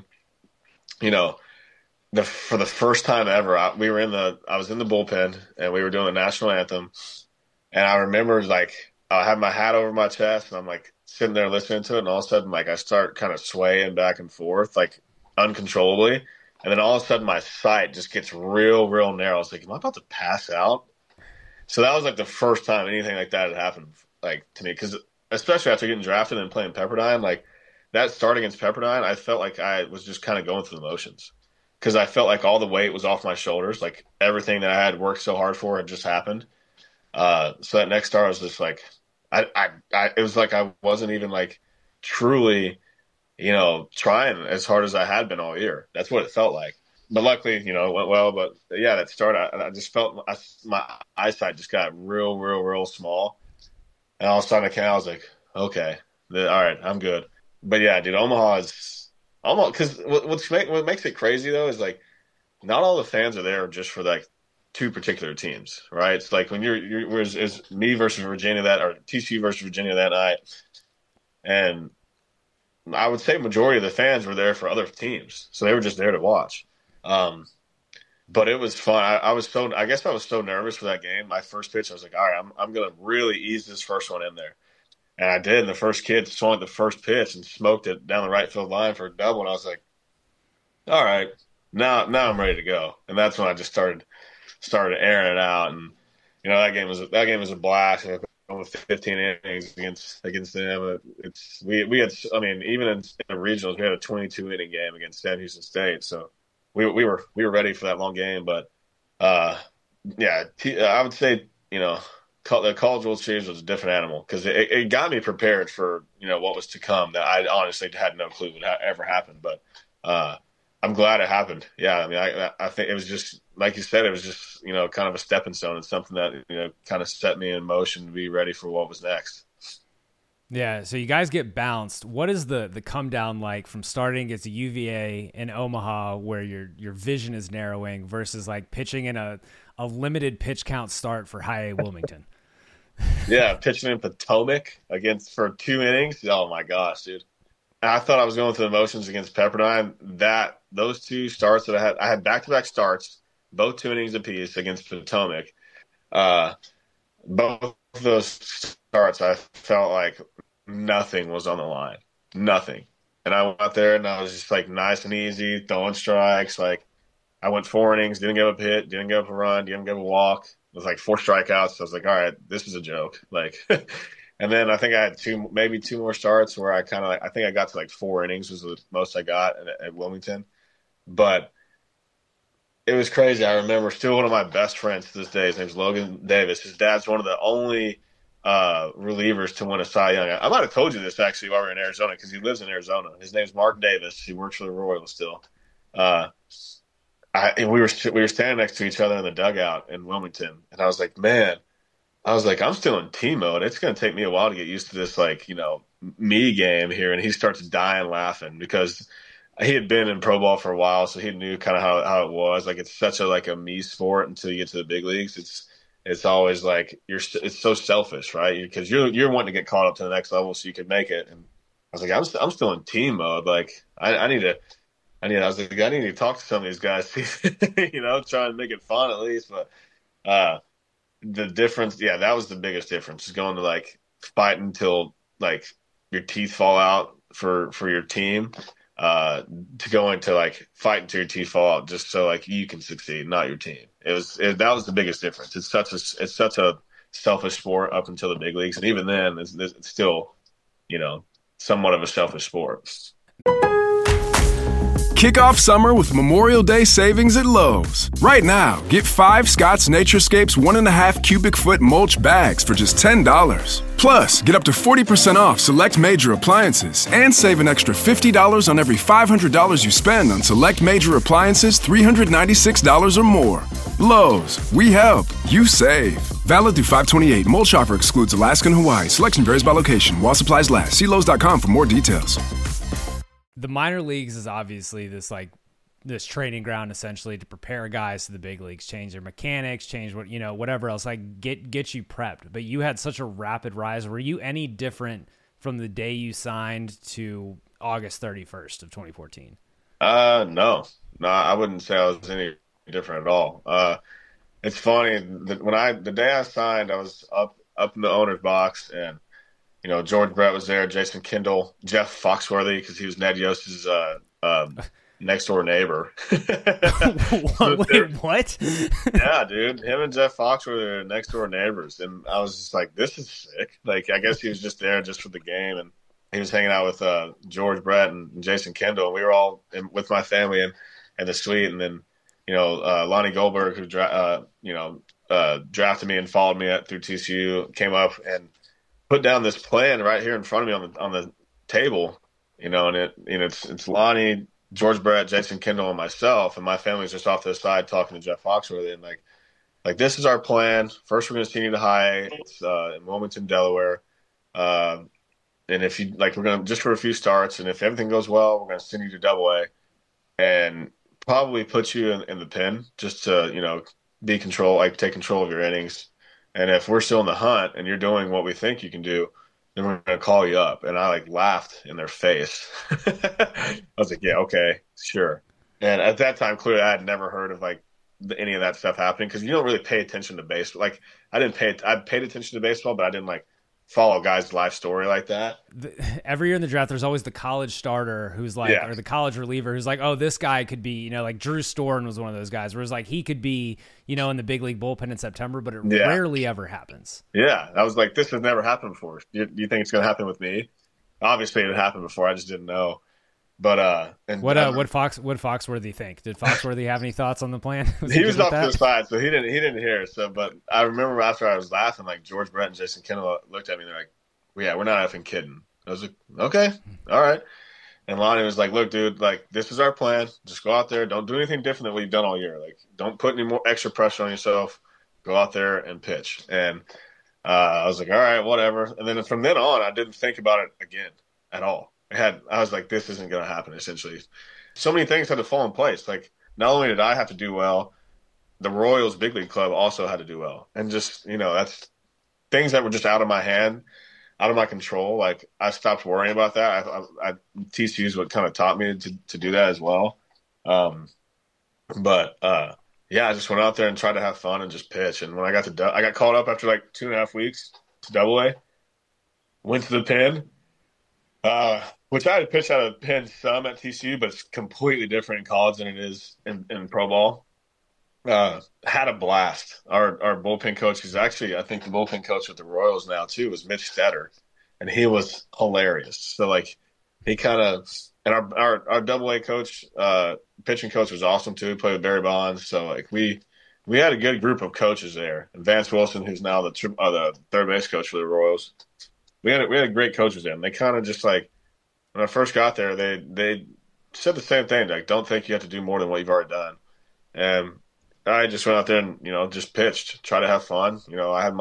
for the first time ever, I was in the bullpen and we were doing the national anthem, and I remember like I had my hat over my chest and I'm like sitting there listening to it, and all of a sudden like I start kind of swaying back and forth like uncontrollably. And then all of a sudden my sight just gets real, real narrow. I was like, am I about to pass out? So that was like the first time anything like that had happened like to me. Because especially after getting drafted and playing Pepperdine, like that start against Pepperdine, I felt like I was just kind of going through the motions. Because I felt like all the weight was off my shoulders. Like everything that I had worked so hard for had just happened. So that next start, I was just like, it was like I wasn't even like truly – trying as hard as I had been all year. That's what it felt like. But luckily, it went well. But yeah, that start, I just felt my eyesight just got real, real, real small. And all of a sudden I was like, okay, all right, I'm good. But yeah, dude, Omaha is almost, because what makes it crazy though is like, not all the fans are there just for like two particular teams, right? It's like when it's me versus Virginia or TCU versus Virginia that night. And I would say majority of the fans were there for other teams, so they were just there to watch. But it was fun. I guess I was so nervous for that game. My first pitch, I was like, all right, I'm going to really ease this first one in there. And I did. And the first kid swung the first pitch and smoked it down the right field line for a double. And I was like, all right, now I'm ready to go. And that's when I just started airing it out. And that game was a blast. Almost 15 innings against them. We had, even in the regionals, we had a 22 inning game against Sam Houston State. So we were ready for that long game. But I would say the College World Series was a different animal because it got me prepared for what was to come. That I honestly had no clue would ever happen. But I'm glad it happened. Yeah, I think it was just like you said. It was just kind of a stepping stone and something that kind of set me in motion to be ready for what was next. Yeah. So you guys get bounced. What is the come down like from starting against a UVA in Omaha where your vision is narrowing versus like pitching in a limited pitch count start for High A Wilmington? Yeah, pitching in Potomac for 2 innings. Oh my gosh, dude. I thought I was going through the motions against Pepperdine. Those 2 starts that I had back-to-back starts, both 2 innings apiece against Potomac. Both of those starts, I felt like nothing was on the line. Nothing. And I went out there and I was just like nice and easy, throwing strikes. Like I went 4 innings, didn't give up a hit, didn't give up a run, didn't give a walk. It was like 4 strikeouts. So I was like, all right, this is a joke. Like, And then I think I had maybe two more starts where I kind of I think I got to like 4 innings was the most I got at Wilmington. But it was crazy. I remember still one of my best friends to this day. His name's Logan Davis. His dad's one of the only relievers to win a Cy Young. I might have told you this actually while we were in Arizona because he lives in Arizona. His name's Mark Davis. He works for the Royals still. And we were standing next to each other in the dugout in Wilmington, and I was like, man, I'm still in team mode. It's going to take me a while to get used to this, me game here. And he starts dying laughing because he had been in pro ball for a while, so he knew kind of how it was. Like, it's such a me sport until you get to the big leagues. It's always like it's so selfish, right? Because you're wanting to get caught up to the next level so you can make it. And I was like, I'm still in team mode. Like, I need to talk to some of these guys, try and make it fun at least. But the difference, yeah, that was the biggest difference, is going to fight until your teeth fall out for your team, to go into fight until your teeth fall out just so you can succeed, not your team. That was the biggest difference. It's such a selfish sport up until the big leagues, and even then, it's still somewhat of a selfish sport. Kick off summer with Memorial Day savings at Lowe's. Right now, get 5 Scott's Naturescapes 1.5 cubic foot mulch bags for just $10. Plus, get up to 40% off select major appliances and save an extra $50 on every $500 you spend on select major appliances $396 or more. Lowe's, we help, you save. Valid through 5/28. Mulch offer excludes Alaska and Hawaii. Selection varies by location. While supplies last. See Lowe's.com for more details. The minor leagues is obviously this training ground essentially to prepare guys to the big leagues, change their mechanics, change whatever else, get you prepped. But you had such a rapid rise. Were you any different from the day you signed to August 31st of 2014? No, I wouldn't say I was any different at all. It's funny that the day I signed, I was up in the owner's box, and George Brett was there, Jason Kendall, Jeff Foxworthy, because he was Ned Yost's next door neighbor. Wait, what? Yeah, dude. Him and Jeff Foxworthy are next door neighbors. And I was just like, this is sick. I guess he was just there just for the game. And he was hanging out with George Brett and Jason Kendall. And we were all with my family in the suite. And then, Lonnie Goldberg, who drafted me and followed me through TCU, came up and put down this plan right here in front of me on the table, and it's Lonnie, George Brett, Jason Kendall, and myself, and my family's just off to the side talking to Jeff Foxworthy, and this is our plan. First, we're going to send you to high. It's in Wilmington, Delaware, and if you we're going to just for a few starts, and if everything goes well, we're going to send you to Double A, and probably put you in the pen just to take control of your innings. And if we're still in the hunt and you're doing what we think you can do, then we're going to call you up. And I laughed in their face. I was like, yeah, okay, sure. And at that time, clearly I had never heard of any of that stuff happening, because you don't really pay attention to baseball. I paid attention to baseball, but I didn't follow a guy's life story like that. Every year in the draft, there's always the college starter who's or the college reliever who's oh, this guy could be, Drew Storen was one of those guys, whereas he could be, in the big league bullpen in September, but it rarely ever happens. Yeah. I was this has never happened before. Do you think it's going to happen with me? Obviously it had happened before. I just didn't know. But what Foxworthy think? Did Foxworthy have any thoughts on the plan? He was off to the side, so he didn't hear. So, but I remember after I was laughing, George Brett and Jason Kendall looked at me and they're like, well, "Yeah, we're not effing kidding." I was like, "Okay, all right." And Lonnie was like, "Look, dude, this is our plan. Just go out there. Don't do anything different than what you've done all year. Don't put any more extra pressure on yourself. Go out there and pitch." And I was like, "All right, whatever." And then from then on, I didn't think about it again at all. I was like, this isn't going to happen, essentially. So many things had to fall in place. Not only did I have to do well, the Royals Big League Club also had to do well. And just, that's things that were just out of my hand, out of my control. I stopped worrying about that. TCU's what kind of taught me to do that as well. But I just went out there and tried to have fun and just pitch. And when I got called up after 2.5 weeks to Double A, went to the pen, which I had pitched out of pen some at TCU, but it's completely different in college than it is in pro ball. Had a blast. Our bullpen coach, who's actually I think the bullpen coach with the Royals now too, was Mitch Stetter, and he was hilarious. So like he kind of and our Double A coach, pitching coach was awesome too. He played with Barry Bonds, so like we had a good group of coaches there. And Vance Wilson, who's now the third base coach for the Royals, we had great coaches there. And they kind of just like when I first got there, they said the same thing, like don't think you have to do more than what you've already done. And I just went out there and just pitched, try to have fun. I had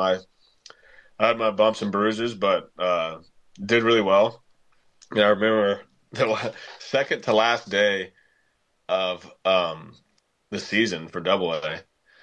my bumps and bruises, but did really well. I remember the second to last day of the season for Double A.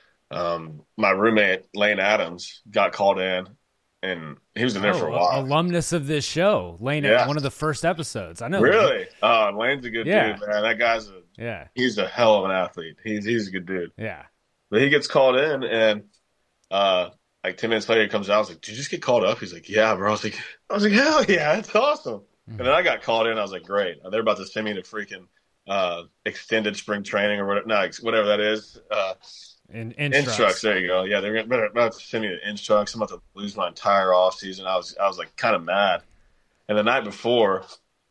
My roommate Lane Adams got called in, and he was in there for a while. Alumnus of this show, Lane, yeah. One of the first episodes. I know. Really? Lane's a good dude, man. That guy's he's a hell of an athlete. He's a good dude. Yeah. But he gets called in, and like 10 minutes later, he comes out. I was like, "Did you just get called up?" He's like, "Yeah, bro." I was like, "Hell yeah, that's awesome." Mm-hmm. And then I got called in. I was like, "Great." They're about to send me to freaking extended spring training or whatever that is. Instructs. There you go. Yeah, they're about to send me to Instructs. I'm about to lose my entire off season. I was like kind of mad. And the night before,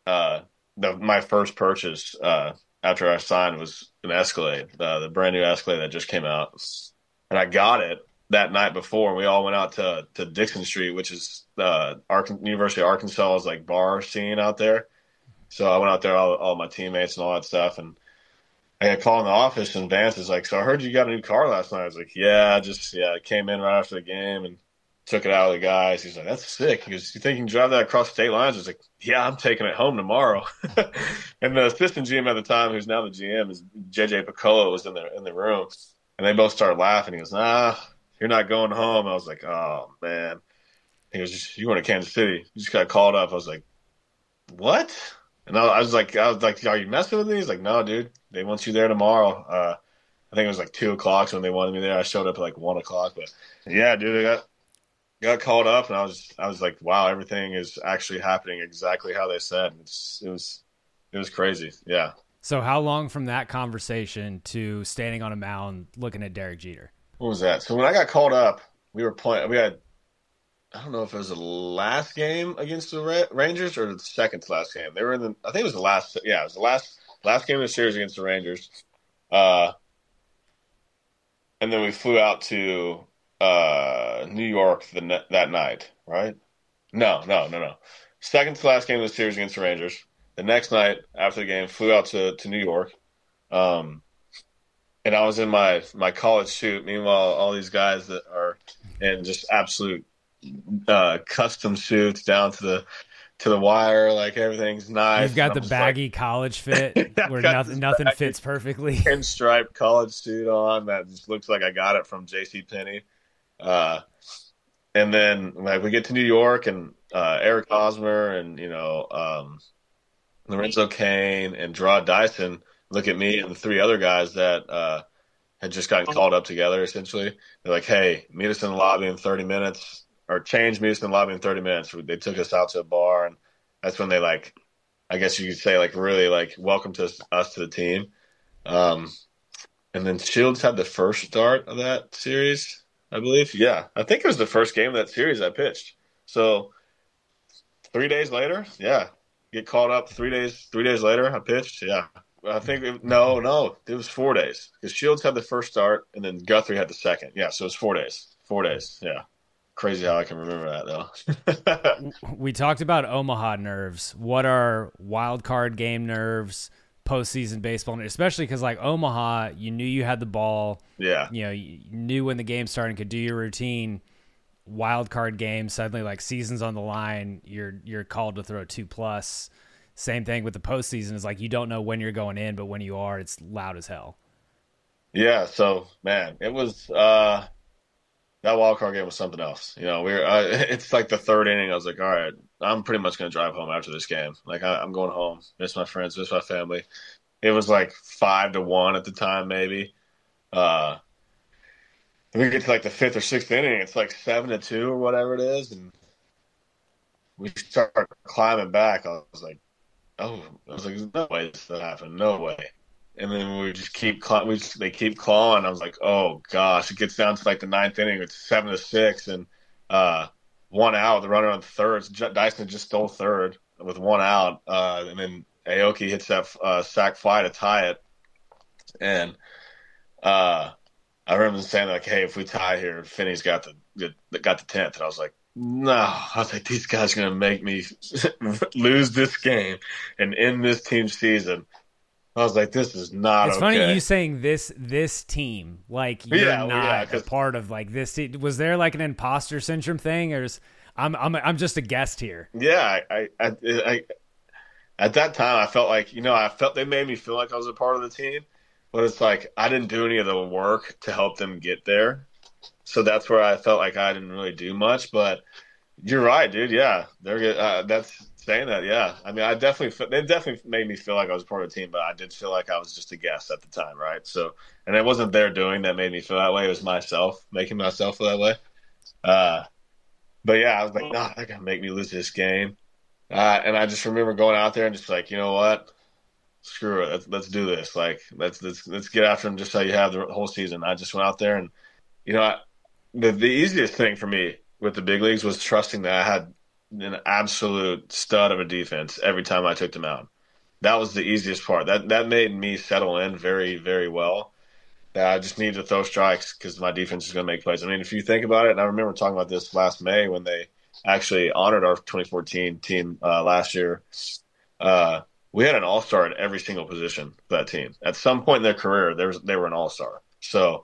my first purchase after I signed was an Escalade, the brand new Escalade that just came out, and I got it that night before. And we all went out to Dixon Street, which is University of Arkansas's like bar scene out there. So I went out there, all my teammates and all that stuff, and I got called in the office, and Vance is like, "So I heard you got a new car last night." I was like, "Yeah, I came in right after the game and took it out of the guys." He's like, "That's sick." He goes, "You think you can drive that across state lines?" I was like, "Yeah, I'm taking it home tomorrow." And the assistant GM at the time, who's now the GM, is JJ Piccolo, was in the room, and they both started laughing. He goes, "Nah, you're not going home." I was like, "Oh man." He goes, "You going to Kansas City? You just got called up." I was like, "What?" And I was like, "Are you messing with me?" He's like, "No, dude. They want you there tomorrow." I think it was like 2:00 when they wanted me there. I showed up at like 1:00, but yeah, dude, I got called up, and I was like, wow, everything is actually happening exactly how they said. It was crazy. Yeah. So how long from that conversation to standing on a mound looking at Derek Jeter? What was that? So when I got called up, we had, I don't know if it was the last game against the Rangers or the second to last game. They were I think it was the last. Yeah, it was the last game of the series against the Rangers. And then we flew out to New York that night, right? No. Second to last game of the series against the Rangers. The next night after the game, flew out to New York. And I was in my college suit. Meanwhile, all these guys that are in just absolute custom suits down to the wire, like everything's nice. You've got the baggy college fit where nothing fits perfectly. Pinstripe college suit on that just looks like I got it from JCPenney. And then like we get to New York, and Eric Hosmer and Lorenzo Cain and Gerard Dyson look at me and the three other guys that had just gotten called up together. Essentially, they're like, "Hey, meet us in the lobby in 30 minutes." Or meet us in the lobby in 30 minutes. They took us out to a bar, and that's when they like, I guess you could say like really like welcome us to the team. And then Shields had the first start of that series, I believe. Yeah, I think it was the first game of that series I pitched. So 3 days later, get called up 3 days. 3 days later, I pitched. Yeah, I think it was 4 days because Shields had the first start, and then Guthrie had the second. Yeah, so it was 4 days. 4 days. Yeah. Crazy how I can remember that, though. We talked about Omaha nerves. What are wild card game nerves, postseason baseball, especially because like Omaha, you knew you had the ball. Yeah. You knew when the game started and could do your routine. Wild card game, suddenly like season's on the line, you're called to throw 2+. Same thing with the postseason is like you don't know when you're going in, but when you are, it's loud as hell. Yeah. So man, it was. That wild card game was something else. It's like the third inning. I was like, all right, I'm pretty much going to drive home after this game. Like, I'm going home, miss my friends, miss my family. It was like 5-1 at the time, maybe. We get to like the fifth or sixth inning. It's like 7-2 or whatever it is. And we start climbing back. I was like, no way this that happened. No way. And then we just keep they keep clawing. I was like, oh gosh, it gets down to like the ninth inning. It's 7-6, and one out. The runner on third. Dyson just stole third with one out, and then Aoki hits that sac fly to tie it. And I remember saying like, hey, if we tie here, Finney's got the 10th. And I was like, no. I was like, these guys are gonna make me lose this game and end this team's season. I was like, this is not It's okay. funny you saying this team, like you're not a part of like this. Was there like an imposter syndrome thing, or I'm just a guest here? Yeah, I at that time I felt like, they made me feel like I was a part of the team, but it's like I didn't do any of the work to help them get there. So that's where I felt like I didn't really do much. But you're right, dude. Yeah, they're good. That's saying that. Yeah, I mean, they definitely made me feel like I was part of the team, but I did feel like I was just a guest at the time, right? So, and it wasn't their doing that made me feel that way. It was myself making myself feel that way. But yeah, I was like, nah, they're gonna make me lose this game. And I just remember going out there and just like, you know what? Screw it. Let's do this. Like, let's get after them just so you have the whole season. I just went out there and, the easiest thing for me with the big leagues was trusting that I had an absolute stud of a defense every time I took them out. That was the easiest part. That made me settle in very, very well. That I just needed to throw strikes because my defense is going to make plays. I mean, if you think about it, and I remember talking about this last May when they actually honored our 2014 team last year. We had an all-star at every single position for that team. At some point in their career, they were an all-star. So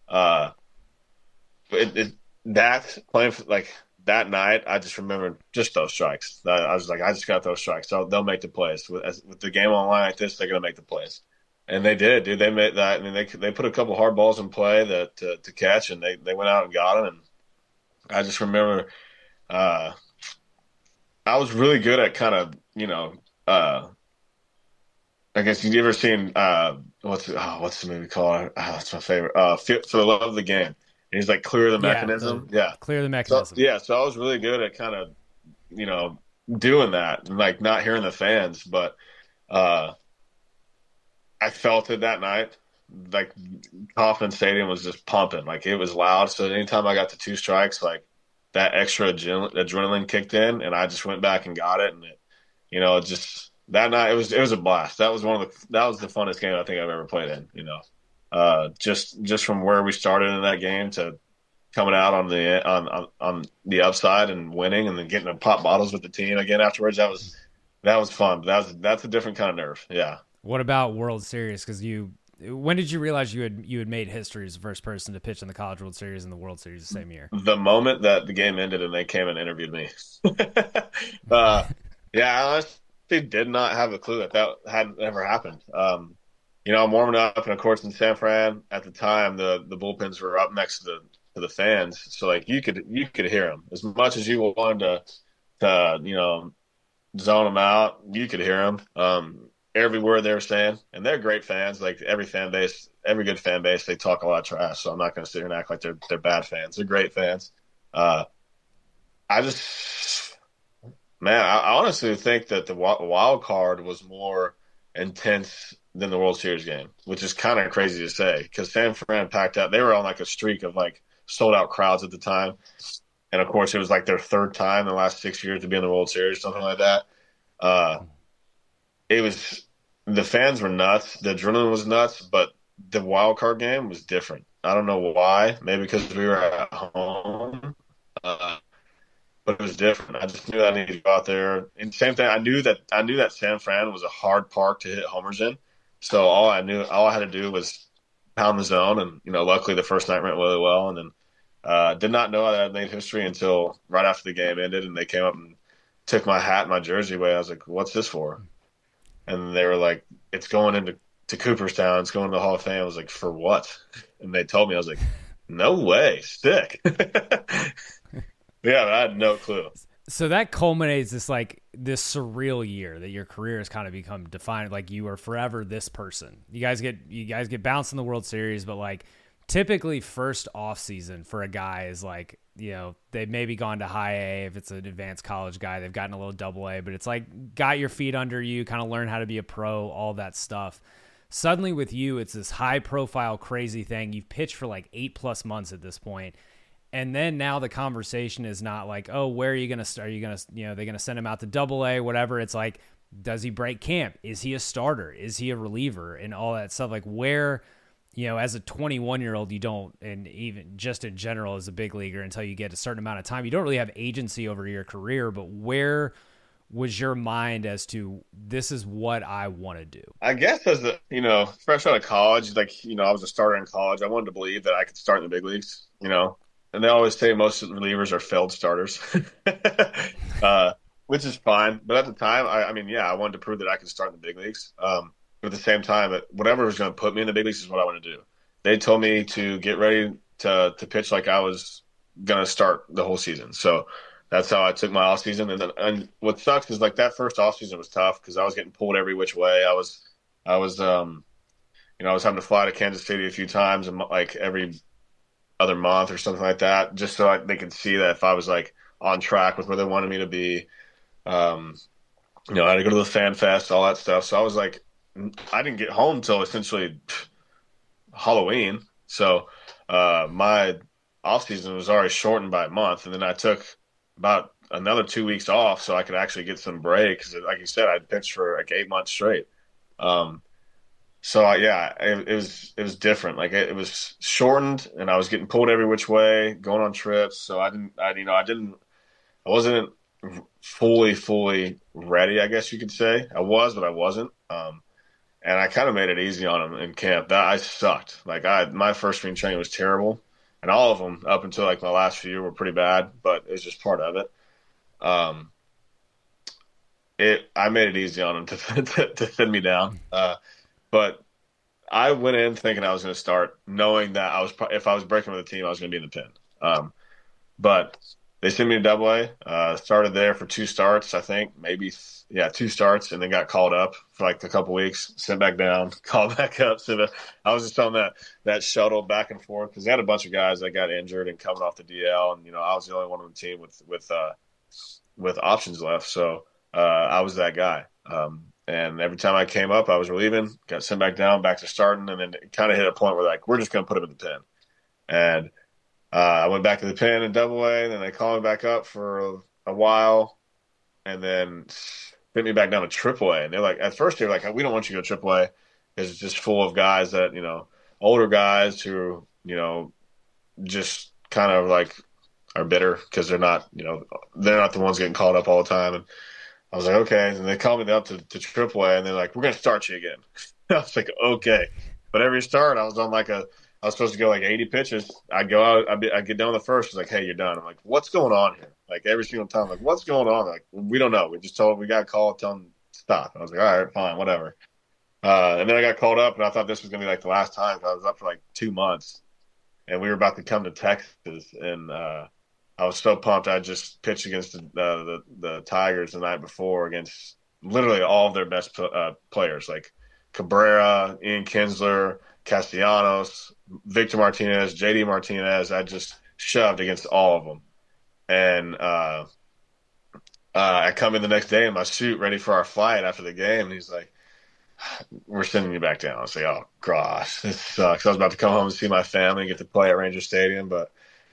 that playing like that night, I just remembered just those strikes. I was like, I just got those strikes. So they'll make the plays. With the game on line like this, they're going to make the plays. And they did, dude. They made that. I mean, they put a couple hard balls in play that to catch, and they went out and got them. And I just remember I was really good at kind of, I guess you've ever seen what's the movie called? It's my favorite. For the Love of the Game. And he's like, clear the mechanism. Clear the mechanism. So I was really good at kind of, doing that and like not hearing the fans, but I felt it that night. Like Kauffman Stadium was just pumping. Like it was loud. So anytime I got to two strikes, like that extra adrenaline kicked in, and I just went back and got it. And it, just that night it was a blast. That was that was the funnest game I think I've ever played in. Just from where we started in that game to coming out on the upside and winning, and then getting to pop bottles with the team again afterwards. That was fun. That's a different kind of nerve. Yeah. What about World Series? Because when did you realize you had made history as the first person to pitch in the College World Series and the World Series the same year? The moment that the game ended and they came and interviewed me. I honestly did not have a clue that hadn't ever happened. I'm warming up, and of course in San Fran at the time the bullpens were up next to the fans, so like you could hear them as much as you wanted to zone them out. You could hear them. Every word they were saying, and they're great fans. Like every good fan base, they talk a lot of trash. So I'm not going to sit here and act like they're bad fans. They're great fans. I honestly think that the wild card was more intense than the World Series game, which is kind of crazy to say because San Fran packed out. They were on like a streak of like sold out crowds at the time, and of course it was like their third time in the last 6 years to be in the World Series, something like that. The fans were nuts. The adrenaline was nuts, but the wild card game was different. I don't know why. Maybe because we were at home, but it was different. I just knew I needed to go out there. And same thing. I knew that San Fran was a hard park to hit homers in. So all I had to do was pound the zone, and luckily the first night went really well. And then did not know that I made history until right after the game ended, and they came up and took my hat and my jersey away. I was like, "What's this for?" And they were like, "It's going into Cooperstown. It's going to the Hall of Fame." I was like, "For what?" And they told me. I was like, "No way, sick." Yeah, I had no clue. So that culminates this surreal year that your career has kind of become defined. Like you are forever this person. You guys get bounced in the World Series, but like typically first off season for a guy is like, they've maybe gone to high A. If it's an advanced college guy, they've gotten a little double A, but it's like got your feet under you, kind of learn how to be a pro, all that stuff. suddenly with you, it's this high profile, crazy thing. You've pitched for like 8+ months at this point. And then now the conversation is not like, oh, where are you going to start? Are you going to, they're going to send him out to AA, whatever. It's like, does he break camp? Is he a starter? Is he a reliever? And all that stuff. Like where, as a 21-year-old, you don't, and even just in general as a big leaguer, until you get a certain amount of time, you don't really have agency over your career. But where was your mind as to this is what I want to do? I guess as a, fresh out of college, like, I was a starter in college. I wanted to believe that I could start in the big leagues, and they always say most relievers are failed starters, which is fine. But at the time, I wanted to prove that I could start in the big leagues. But at the same time, whatever was going to put me in the big leagues is what I want to do. They told me to get ready to pitch like I was going to start the whole season. So that's how I took my off season. And what sucks is like that first off season was tough because I was getting pulled every which way. I was having to fly to Kansas City a few times and like every other month or something like that, just so they could see that if I was like on track with where they wanted me to be. I had to go to the fan fest, all that stuff. So I was like, I didn't get home till essentially Halloween. So my off season was already shortened by a month. And then I took about another 2 weeks off so I could actually get some break. Cause like you said, I'd pitched for like 8 months straight. It was different. Like it was shortened and I was getting pulled every which way, going on trips. So I wasn't fully ready, I guess you could say. I was, but I wasn't. And I kind of made it easy on him in camp. That I sucked. Like my first spring training was terrible, and all of them up until like my last few were pretty bad. But it was just part of it. I made it easy on him to thin me down. But I went in thinking I was going to start, knowing that if I was breaking with the team, I was going to be in the pen. But they sent me to AA. Started there for 2 starts, I think, 2 starts, and then got called up for like a couple weeks, sent back down, called back up. So I was just on that shuttle back and forth because they had a bunch of guys that got injured and coming off the DL, and I was the only one on the team with options left. So I was that guy. And every time I came up, I was relieving, got sent back down, back to starting, and then it kind of hit a point where like we're just going to put him in the pen. And I went back to the pen in AA, and then they called me back up for a while, and then sent me back down to AAA. And they're like, at first they were like, we don't want you to go to AAA because it's just full of guys that older guys who just kind of like are bitter because they're not the ones getting called up all the time. And I was like, okay. And they called me up to AAA, and they're like, we're going to start you again. I was like, okay. But every start, I was supposed to go like 80 pitches. I'd go out, I'd get down the first. It's like, hey, you're done. I'm like, what's going on here? Like every single time, like, what's going on? Like, we don't know. We just told we got a call, tell them stop. I was like, all right, fine, whatever. And then I got called up, and I thought this was going to be like the last time. I was up for like 2 months, and we were about to come to Texas, and I was so pumped. I just pitched against the Tigers the night before against literally all of their best players, like Cabrera, Ian Kinsler, Castellanos, Victor Martinez, JD Martinez. I just shoved against all of them. And I come in the next day in my suit ready for our flight after the game, and he's like, we're sending you back down. I was like, oh, gosh, this sucks. I was about to come home and see my family and get to play at Ranger Stadium. But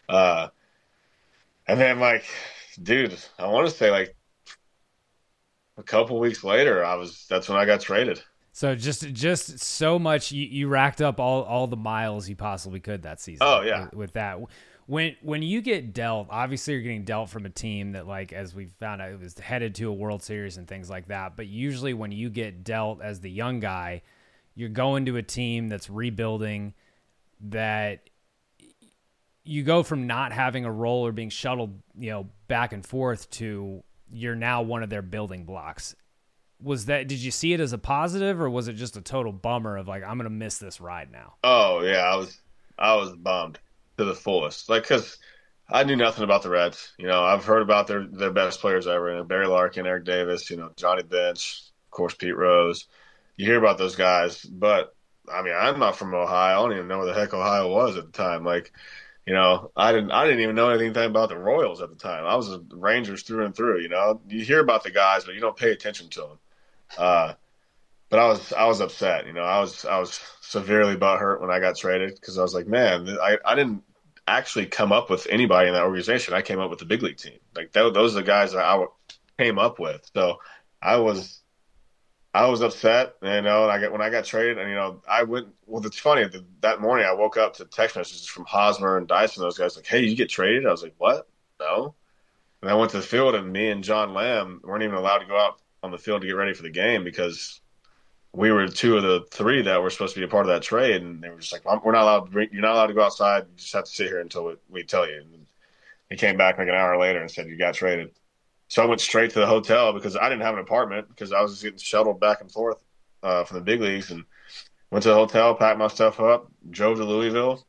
and then, like, dude, I want to say, like, a couple weeks later, that's when I got traded. So just so much you racked up all the miles you possibly could that season. Oh yeah, with that. When you get dealt, obviously you're getting dealt from a team that, like, as we found out, it was headed to a World Series and things like that. But usually when you get dealt as the young guy, you're going to a team that's rebuilding, that you go from not having a role or being shuttled, back and forth to you're now one of their building blocks. Did you see it as a positive, or was it just a total bummer of like, I'm going to miss this ride now? Oh yeah. I was bummed to the fullest. Like, cause I knew nothing about the Reds. I've heard about their best players ever. Barry Larkin, Eric Davis, Johnny Bench, of course, Pete Rose. You hear about those guys, but I mean, I'm not from Ohio. I don't even know where the heck Ohio was at the time. Like, I didn't even know anything about the Royals at the time. I was a Rangers through and through. You hear about the guys, but you don't pay attention to them. But but I was upset. I was severely butthurt when I got traded because I was like, man, I didn't actually come up with anybody in that organization. I came up with the big league team. Like those are the guys that came up with. So I was upset, and when I got traded, and I went. Well, it's funny that morning I woke up to text messages from Hosmer and Dyson, those guys like, "Hey, you get traded?" I was like, "What? No." And I went to the field, and me and John Lamb weren't even allowed to go out on the field to get ready for the game because we were two of the three that were supposed to be a part of that trade, and they were just like, "We're not allowed. You're not allowed to go outside. You just have to sit here until we tell you." And he came back like an hour later and said, "You got traded." So I went straight to the hotel because I didn't have an apartment because I was just getting shuttled back and forth from the big leagues, and went to the hotel, packed my stuff up, drove to Louisville,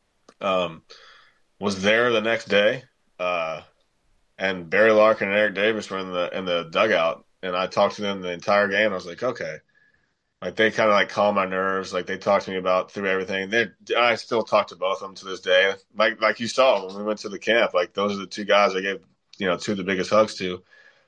was there the next day, and Barry Larkin and Eric Davis were in the dugout, and I talked to them the entire game. I was like, okay. Like they kind of like calmed my nerves. Like they talked to me about through everything. I still talk to both of them to this day. Like you saw when we went to the camp. Like those are the two guys I gave two of the biggest hugs to.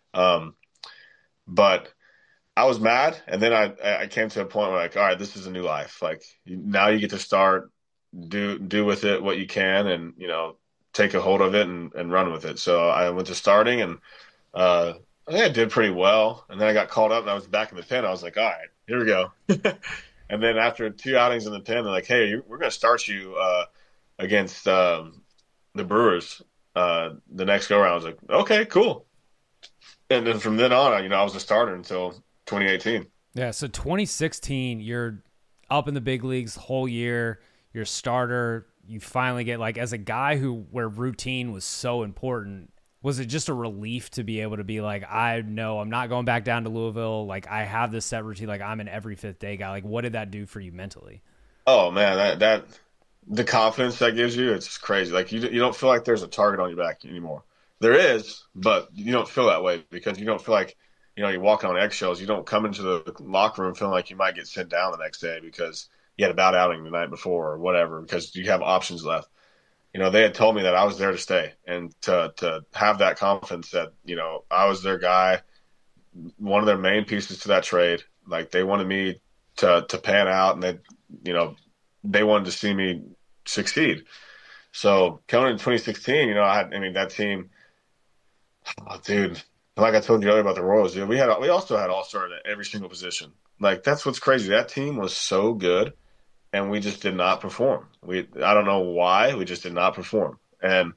But I was mad, and then I came to a point where like, all right, this is a new life. Like now you get to start do with it what you can, and take a hold of it and run with it. So I went to starting, and I think I did pretty well. And then I got called up, and I was back in the pen. I was like, all right, here we go. And then after 2 outings in the pen, they're like, hey, we're going to start you against the Brewers the next go-around. I was like, okay, cool. And then from then on, I was a starter until 2018. Yeah, so 2016, you're up in the big leagues the whole year. You're a starter. You finally get, like, as a guy where routine was so important, was it just a relief to be able to be like, I know I'm not going back down to Louisville. Like, I have this set routine. Like, I'm an every fifth day guy. Like, what did that do for you mentally? Oh, man, that the confidence that gives you, it's just crazy. Like, you don't feel like there's a target on your back anymore. There is, but you don't feel that way because you don't feel like, you're walking on eggshells. You don't come into the locker room feeling like you might get sent down the next day because you had a bad outing the night before or whatever, because you have options left. They had told me that I was there to stay, and to have that confidence that, I was their guy, one of their main pieces to that trade. Like they wanted me to pan out, and they wanted to see me succeed. So coming in 2016, that team, oh, dude, like I told you earlier about the Royals, dude, we also had all-stars at every single position. Like that's what's crazy. That team was so good, and we just did not perform. I don't know why, we just did not perform. And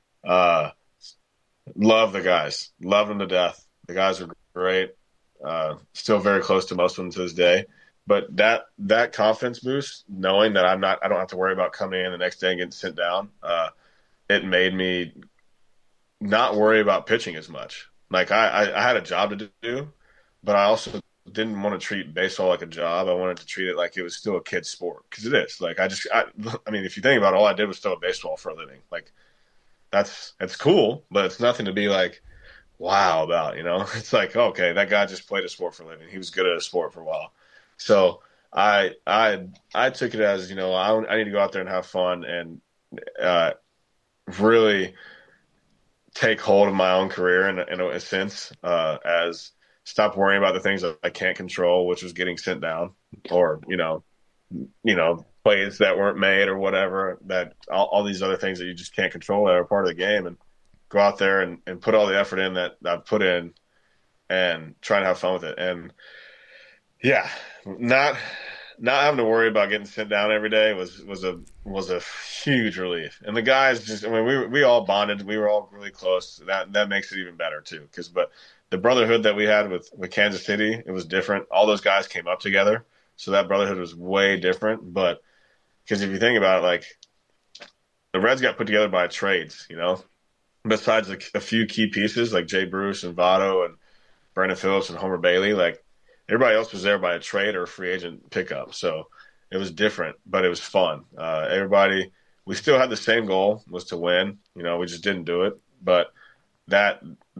love the guys, love them to death. The guys are great. Still very close to most of them to this day. But that confidence boost, knowing that I don't have to worry about coming in the next day and getting sent down, it made me not worry about pitching as much. Like I had a job to do, but I also didn't want to treat baseball like a job. I wanted to treat it like it was still a kid's sport, because it is. Like I mean, if you think about it, all I did was throw a baseball for a living. Like that's cool, but it's nothing to be like wow about. It's like, okay, that guy just played a sport for a living. He was good at a sport for a while. So I took it as, I need to go out there and have fun and really take hold of my own career in a sense, as stop worrying about the things that I can't control, which was getting sent down or, plays that weren't made or whatever, that all these other things that you just can't control that are part of the game, and go out there and put all the effort in that I've put in and try to have fun with it. And yeah, not having to worry about getting sent down every day was a huge relief. And the guys we all bonded. We were all really close. That makes it even better too. But the brotherhood that we had with Kansas City, it was different. All those guys came up together, so that brotherhood was way different. But because if you think about it, like the Reds got put together by trades, besides a few key pieces like Jay Bruce and Votto and Brandon Phillips and Homer Bailey, like everybody else was there by a trade or a free agent pickup. So it was different, but it was fun. We still had the same goal, was to win. We just didn't do it. But that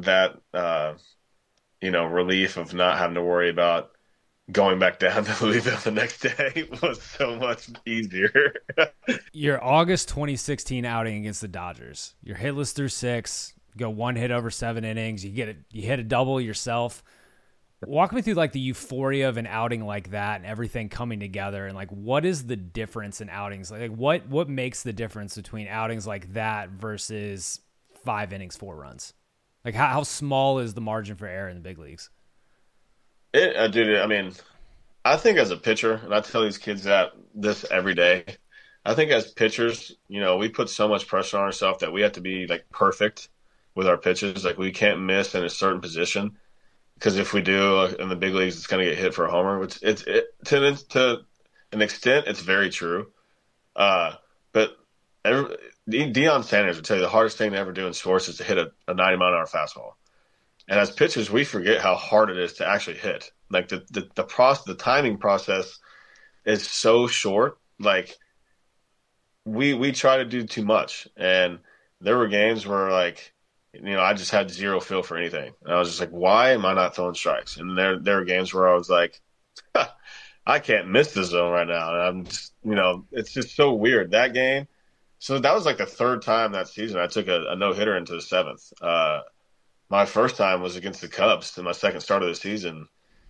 relief of not having to worry about going back down to Louisville the next day was so much easier. Your August 2016 outing against the Dodgers, you're hitless through 6, go 1 hit over 7 innings. You hit a double yourself. Walk me through like the euphoria of an outing like that and everything coming together, and like what is the difference in outings? Like what makes the difference between outings like that versus 5 innings, 4 runs? Like how small is the margin for error in the big leagues? Dude, I mean, I think as a pitcher, and I tell these kids this every day, I think as pitchers, we put so much pressure on ourselves that we have to be like perfect with our pitches. Like we can't miss in a certain position, because if we do in the big leagues, it's going to get hit for a homer. Which to an extent, it's very true. But Deion Sanders would tell you the hardest thing to ever do in sports is to hit a 90-mile-an-hour fastball. And as pitchers, we forget how hard it is to actually hit. Like the timing process is so short. Like we try to do too much, and there were games where I just had zero feel for anything. And I was just like, why am I not throwing strikes? And there were games where I was like, I can't miss the zone right now. And I'm just, it's just so weird that game. So that was like the 3rd time that season I took a no-hitter into the 7th. My first time was against the Cubs in my second start of the season.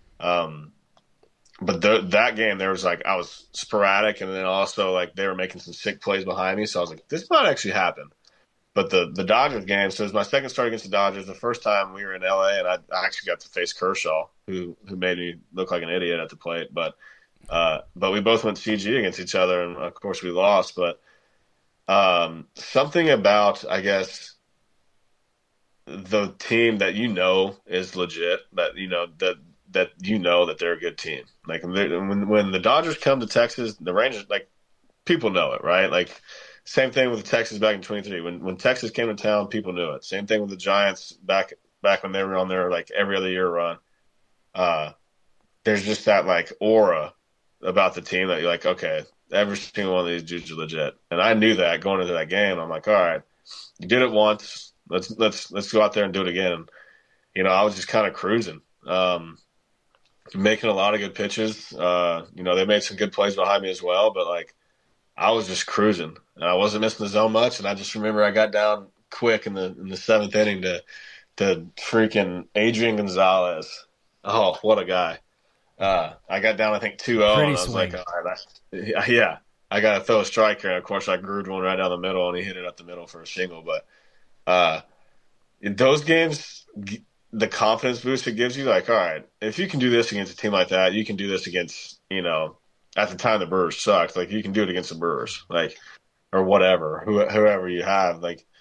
But that game, there was I was sporadic, and then also they were making some sick plays behind me. So I was like, this might actually happen. But the Dodgers game, so it was my second start against the Dodgers. The first time we were in LA, and I actually got to face Kershaw, who made me look like an idiot at the plate. But we both went CG against each other, and of course we lost. But something about, I guess, the team that is legit, that that they're a good team. Like when the Dodgers come to Texas, the Rangers, people know it, right? Same thing with Texas back in 23. When Texas came to town, people knew it. Same thing with the Giants back when they were on their every other year run. There's just that aura about the team that you're like, okay, every single one of these dudes are legit. And I knew that going into that game. I'm like, all right, you did it once. Let's go out there and do it again. And, I was just kind of cruising, making a lot of good pitches. They made some good plays behind me as well, but I was just cruising, and I wasn't missing the zone much. And I just remember I got down quick in the 7th inning to freaking Adrian Gonzalez. Oh, what a guy! I got down, I think 2-0, and I was like, all right, yeah, I got to throw a striker. And of course, I grooved one right down the middle, and he hit it up the middle for a single. But in those games, the confidence boost it gives you, all right, if you can do this against a team like that, you can do this against, at the time the Brewers sucked. You can do it against the Brewers, or whatever, whoever you have.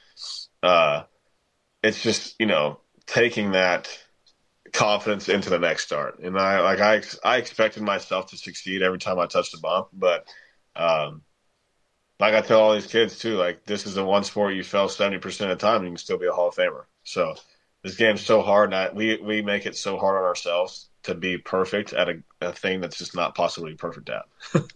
It's just, taking that confidence into the next start. And I expected myself to succeed every time I touched the bump, but I tell all these kids too, this is the one sport you fail 70% of the time, and you can still be a Hall of Famer. So this game's so hard, and we make it so hard on ourselves to be perfect at a thing that's just not possibly perfect at.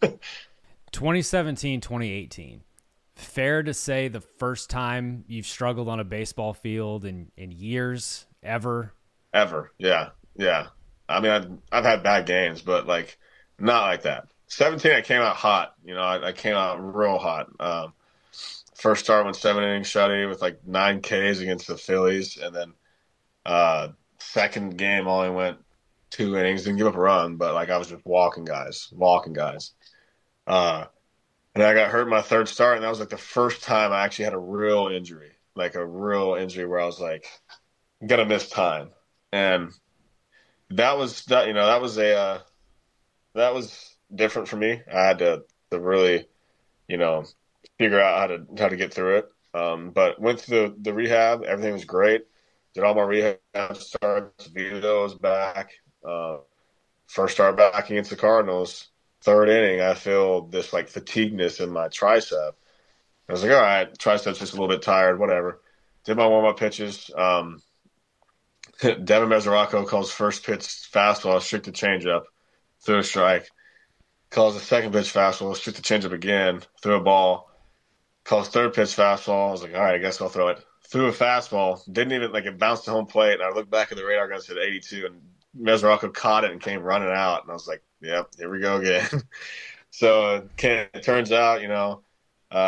2017, 2018. Fair to say the first time you've struggled on a baseball field in years, ever? Ever, yeah. I mean, I've had bad games, but not like that. 17, I came out hot. I came out real hot. First start went 7 innings shutty with 9 Ks against the Phillies, and then second game only went 2 innings, didn't give up a run, but I was just walking guys. And I got hurt in my third start, and that was the first time I actually had a real injury, where I was gonna miss time. And that was different for me. I had to really, figure out how to get through it. But went through the rehab, everything was great. Did all my rehab starts, Vito was back. First start back against the Cardinals, 3rd inning, I feel this fatigueness in my tricep. I was like, all right, tricep's just a little bit tired, whatever. Did my warm-up pitches. Devin Mesoraco calls first pitch fastball, restricted changeup, threw a strike. Calls the second pitch fastball, restricted changeup again, threw a ball. Calls third pitch fastball. I was like, all right, I guess I'll throw it. Threw a fastball, didn't even it bounced to home plate, and I looked back at the radar gun and said 82, and Mesoraco caught it and came running out, and I was like, yep, here we go again. So it turns out,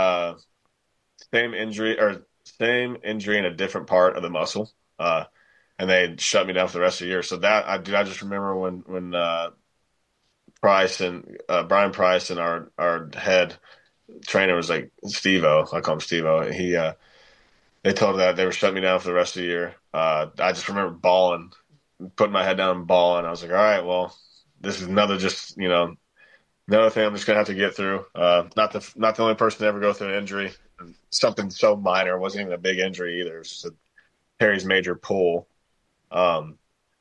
same injury in a different part of the muscle. and they shut me down for the rest of the year. So that I just remember when Price and Brian Price and our head trainer was like Steve-O. I call him Steve-O. They told that they were shutting me down for the rest of the year. I just remember bawling, putting my head down and bawling. I was like, all right, well, this is another another thing I'm just gonna have to get through. Not the only person to ever go through an injury. Something so minor. It wasn't even a big injury either. It was just a Harry's major pull. So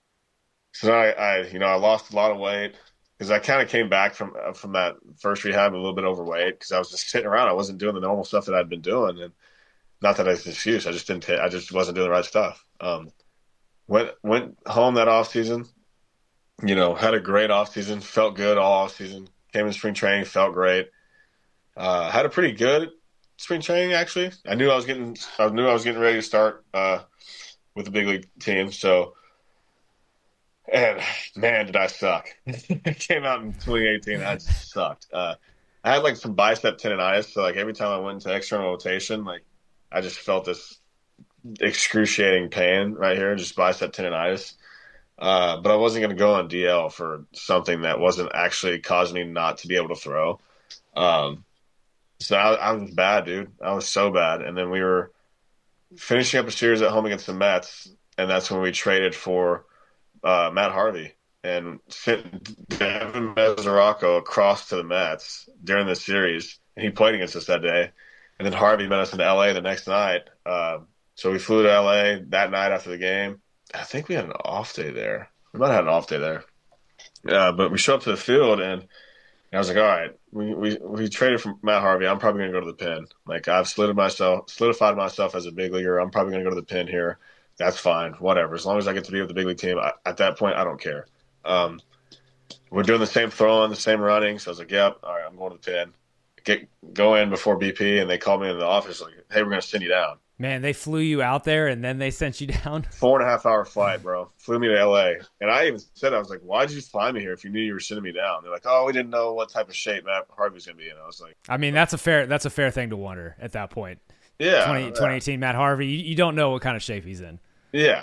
I lost a lot of weight because I kind of came back from that first rehab a little bit overweight because I was just sitting around. I wasn't doing the normal stuff that I'd been doing, and not that it's an excuse. I just wasn't doing the right stuff. Went home that off season. Had a great off season. Felt good all off season. Came in spring training. Felt great. Had a pretty good spring training actually. I knew I was getting ready to start with the big league team. So, and man, did I suck! It came out in 2018. I just sucked. I had like some bicep tendonitis. So like every time I went into external rotation, like I just felt this excruciating pain right here, just bicep tendonitis. But I wasn't going to go on DL for something that wasn't actually causing me not to be able to throw. So I was bad, dude. I was so bad. And then we were finishing up a series at home against the Mets, and that's when we traded for Matt Harvey and sent Devin Mesoraco across to the Mets during the series. And he played against us that day. And then Harvey met us in L.A. the next night. So we flew to L.A. that night after the game. I think we had an off day there. We might have had an off day there. But we show up to the field, and I was like, all right, we traded for Matt Harvey. I'm probably going to go to the pen. Like, I've solidified myself as a big leaguer. I'm probably going to go to the pen here. That's fine. Whatever. As long as I get to be with the big league team, at that point, I don't care. We're doing the same throwing, the same running. So I was like, yep, all right, I'm going to the pen. Go in before BP, and they called me into the office like, hey, we're going to send you down. Man, they flew you out there and then they sent you down? 4.5-hour flight, bro. Flew me to L.A. And I even said, I was like, why'd you fly me here if you knew you were sending me down? They're like, oh, we didn't know what type of shape Matt Harvey's going to be in. I was like, I mean, that's a fair thing to wonder at that point. Yeah. 2018 Matt Harvey, you don't know what kind of shape he's in. Yeah.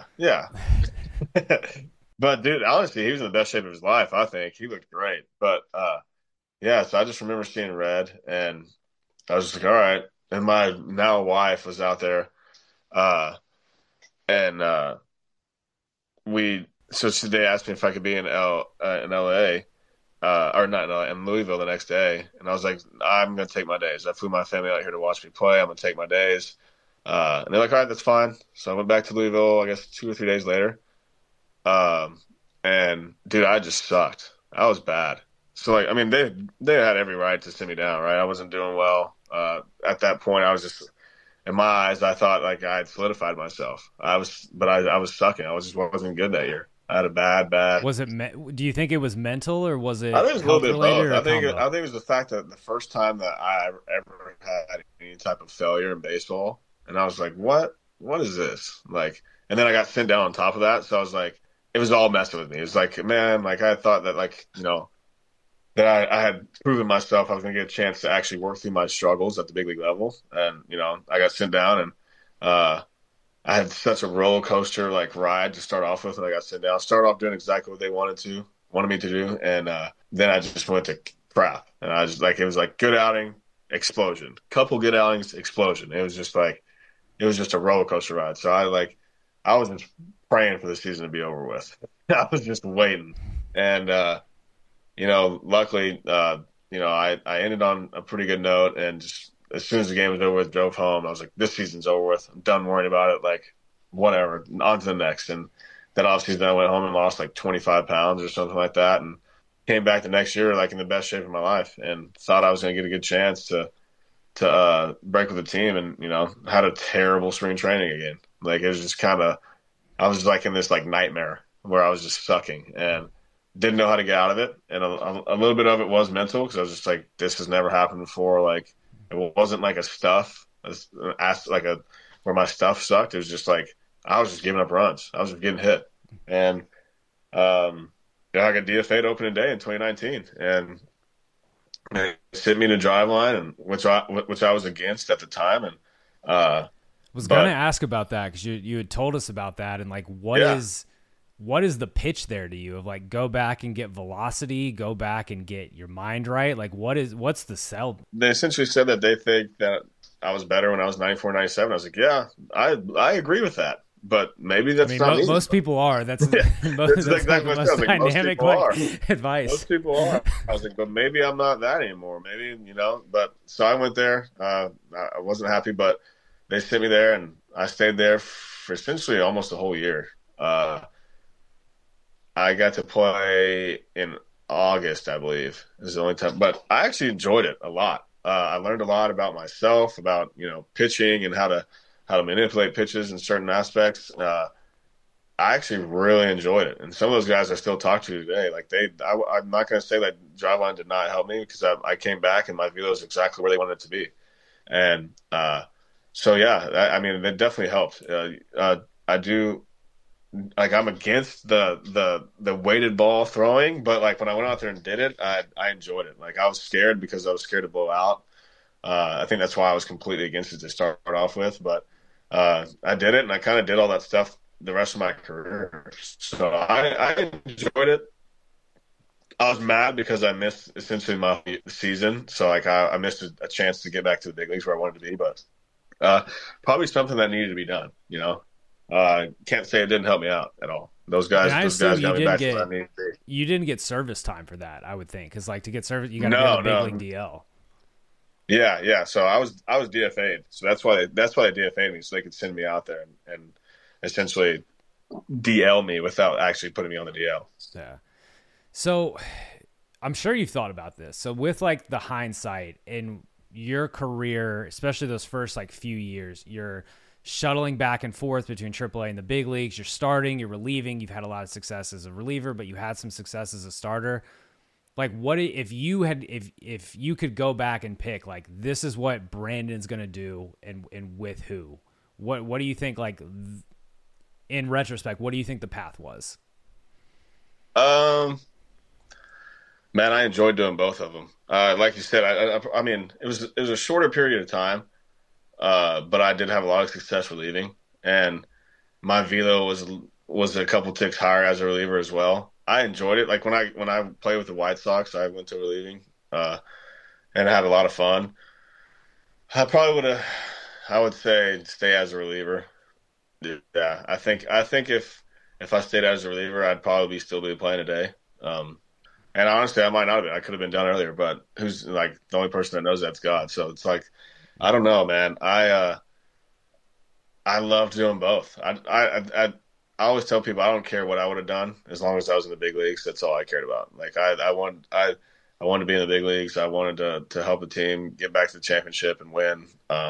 But, dude, honestly, he was in the best shape of his life, I think. He looked great. But, yeah, so I just remember seeing red, and I was just like, all right. And my now wife was out there, and so they asked me if I could be in LA, or not in LA, in Louisville the next day. And I was like, I'm going to take my days. I flew my family out here to watch me play. I'm going to take my days. And they're like, all right, that's fine. So I went back to Louisville, I guess 2 or 3 days later. And dude, I just sucked. I was bad. So like, I mean, they had every right to send me down, right? I wasn't doing well. At that point, I was just, in my eyes, I thought like I had solidified myself. I was sucking. I wasn't good that year. I had a bad. Was it? Do you think it was mental or was it? I think it was a little bit of both. I think combo? it was the fact that the first time that I ever had any type of failure in baseball, and I was like, what is this? Like, and then I got sent down on top of that. So I was like, it was all messing with me. It was like, man, like I thought that like, that I had proven myself. I was going to get a chance to actually work through my struggles at the big league level. And, I got sent down, and I had such a roller coaster like ride to start off with. And I got sent down, started off doing exactly what they wanted me to do. And then I just went to crap. And I was like, it was like good outing, explosion, couple good outings, explosion. It was just a roller coaster ride. So I was just praying for the season to be over with. I was just waiting. And, luckily, I ended on a pretty good note, and just as soon as the game was over with, drove home. I was like, this season's over with. I'm done worrying about it. Like, whatever, on to the next. And that offseason, I went home and lost like 25 pounds or something like that, and came back the next year like in the best shape of my life, and thought I was going to get a good chance to break with the team, and had a terrible spring training again. Like, it was just I was like in this like nightmare where I was just sucking and didn't know how to get out of it. And a little bit of it was mental, because I was just like, this has never happened before. Like, it wasn't like where my stuff sucked. It was just like, I was just giving up runs. I was just getting hit. And I got DFA'd opening day in 2019, and it hit me in a drive line, and which I was against at the time. And Was going to ask about that because you had told us about that, and like what is the pitch there to you of like go back and get velocity, go back and get your mind right? Like what's the sell? They essentially said that they think that I was better when I was 94, 97. I was like, yeah, I agree with that. But maybe that's not me. Most people are. That's exactly what I was like, dynamic advice. Most people are. I was like, but maybe I'm not that anymore. Maybe, But so I went there. I wasn't happy, but they sent me there, and I stayed there for essentially almost a whole year. I got to play in August, I believe, is the only time. But I actually enjoyed it a lot. I learned a lot about myself, about pitching and how to manipulate pitches in certain aspects. I actually really enjoyed it. And some of those guys I still talk to today. Like I'm not going to say that Driveline did not help me because I came back and my velo is exactly where they wanted it to be. And it definitely helped. I do, like, I'm against the weighted ball throwing, but like when I went out there and did it, I enjoyed it. Like I was scared because I was scared to blow out. I think that's why I was completely against it to start off with, but I did it, and I kind of did all that stuff the rest of my career. So I enjoyed it. I was mad because I missed essentially my season. So like I missed a chance to get back to the big leagues where I wanted to be, but probably something that needed to be done. Can't say it didn't help me out at all. Those guys got me back to where I needed to be. You didn't get service time for that, I would think, because like to get service, you got to be on the big league DL. Yeah. So I was DFA'd. So that's why they DFA'd me, so they could send me out there and essentially DL me without actually putting me on the DL. Yeah. So I'm sure you've thought about this. So with like the hindsight in your career, especially those first like few years, you're shuttling back and forth between AAA and the big leagues. You're starting, you're relieving. You've had a lot of success as a reliever, but you had some success as a starter. Like, what if you could go back and pick, like, this is what Brandon's going to do and with who? What do you think, like, in retrospect, what do you think the path was? Man, I enjoyed doing both of them. Like you said, I mean, it was a shorter period of time, but I did have a lot of success relieving, and my velo was a couple ticks higher as a reliever as well. I enjoyed it. Like when I played with the White Sox, I went to relieving, and had a lot of fun. I would say stay as a reliever. Yeah, I think if I stayed as a reliever, I'd probably still be playing today. And honestly, I might not have been. I could have been done earlier, but who's like the only person that knows that's God. So it's like, I don't know, man. I loved doing both. I always tell people I don't care what I would have done as long as I was in the big leagues. That's all I cared about. Like I wanted to be in the big leagues. I wanted to help the team get back to the championship and win.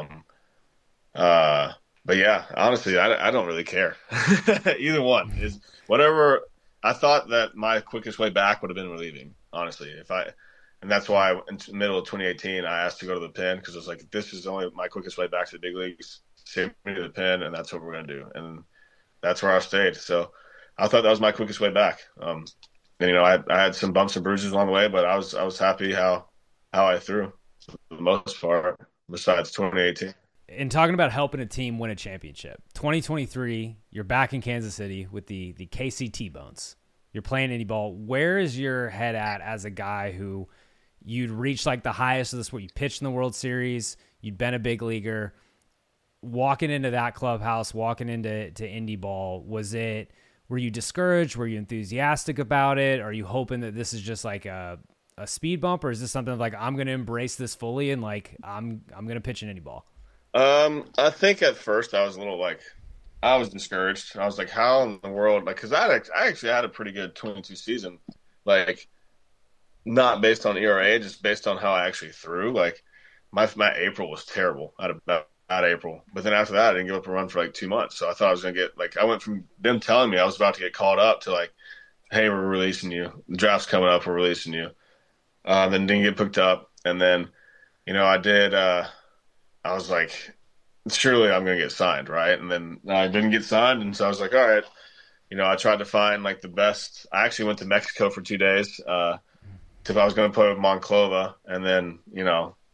But yeah, honestly, I don't really care. Either one is whatever. I thought that my quickest way back would have been relieving, honestly. And that's why in the middle of 2018 I asked to go to the pen, because I was like, this is only my quickest way back to the big leagues. Send me to the pen, and that's what we're gonna do. And that's where I stayed. So I thought that was my quickest way back. And I had some bumps and bruises along the way, but I was happy how I threw for the most part, besides 2018. And talking about helping a team win a championship, 2023, you're back in Kansas City with the KC T-Bones. You're playing indie ball. Where is your head at as a guy who you'd reached like the highest of the sport? You pitched in the World Series. You'd been a big leaguer. Walking into that clubhouse, walking into indie ball, were you discouraged? Were you enthusiastic about it? Are you hoping that this is just like a speed bump, or is this something like, I'm going to embrace this fully and like I'm going to pitch in indie ball? I think at first I was a little like, I was discouraged. I was like, how in the world? Like, because I actually had a pretty good 22 season, like not based on ERA, just based on how I actually threw. Like my April was terrible out April, but then after that I didn't give up a run for like 2 months. So I thought I was gonna get, like, I went from them telling me I was about to get called up to like, hey, we're releasing you. The draft's coming up. We're releasing you. Then didn't get picked up, and then I did. I was like, surely I'm going to get signed, right? And then I didn't get signed, and so I was like, all right. I tried to find like the best. I actually went to Mexico for 2 days if I was going to play with Monclova, and then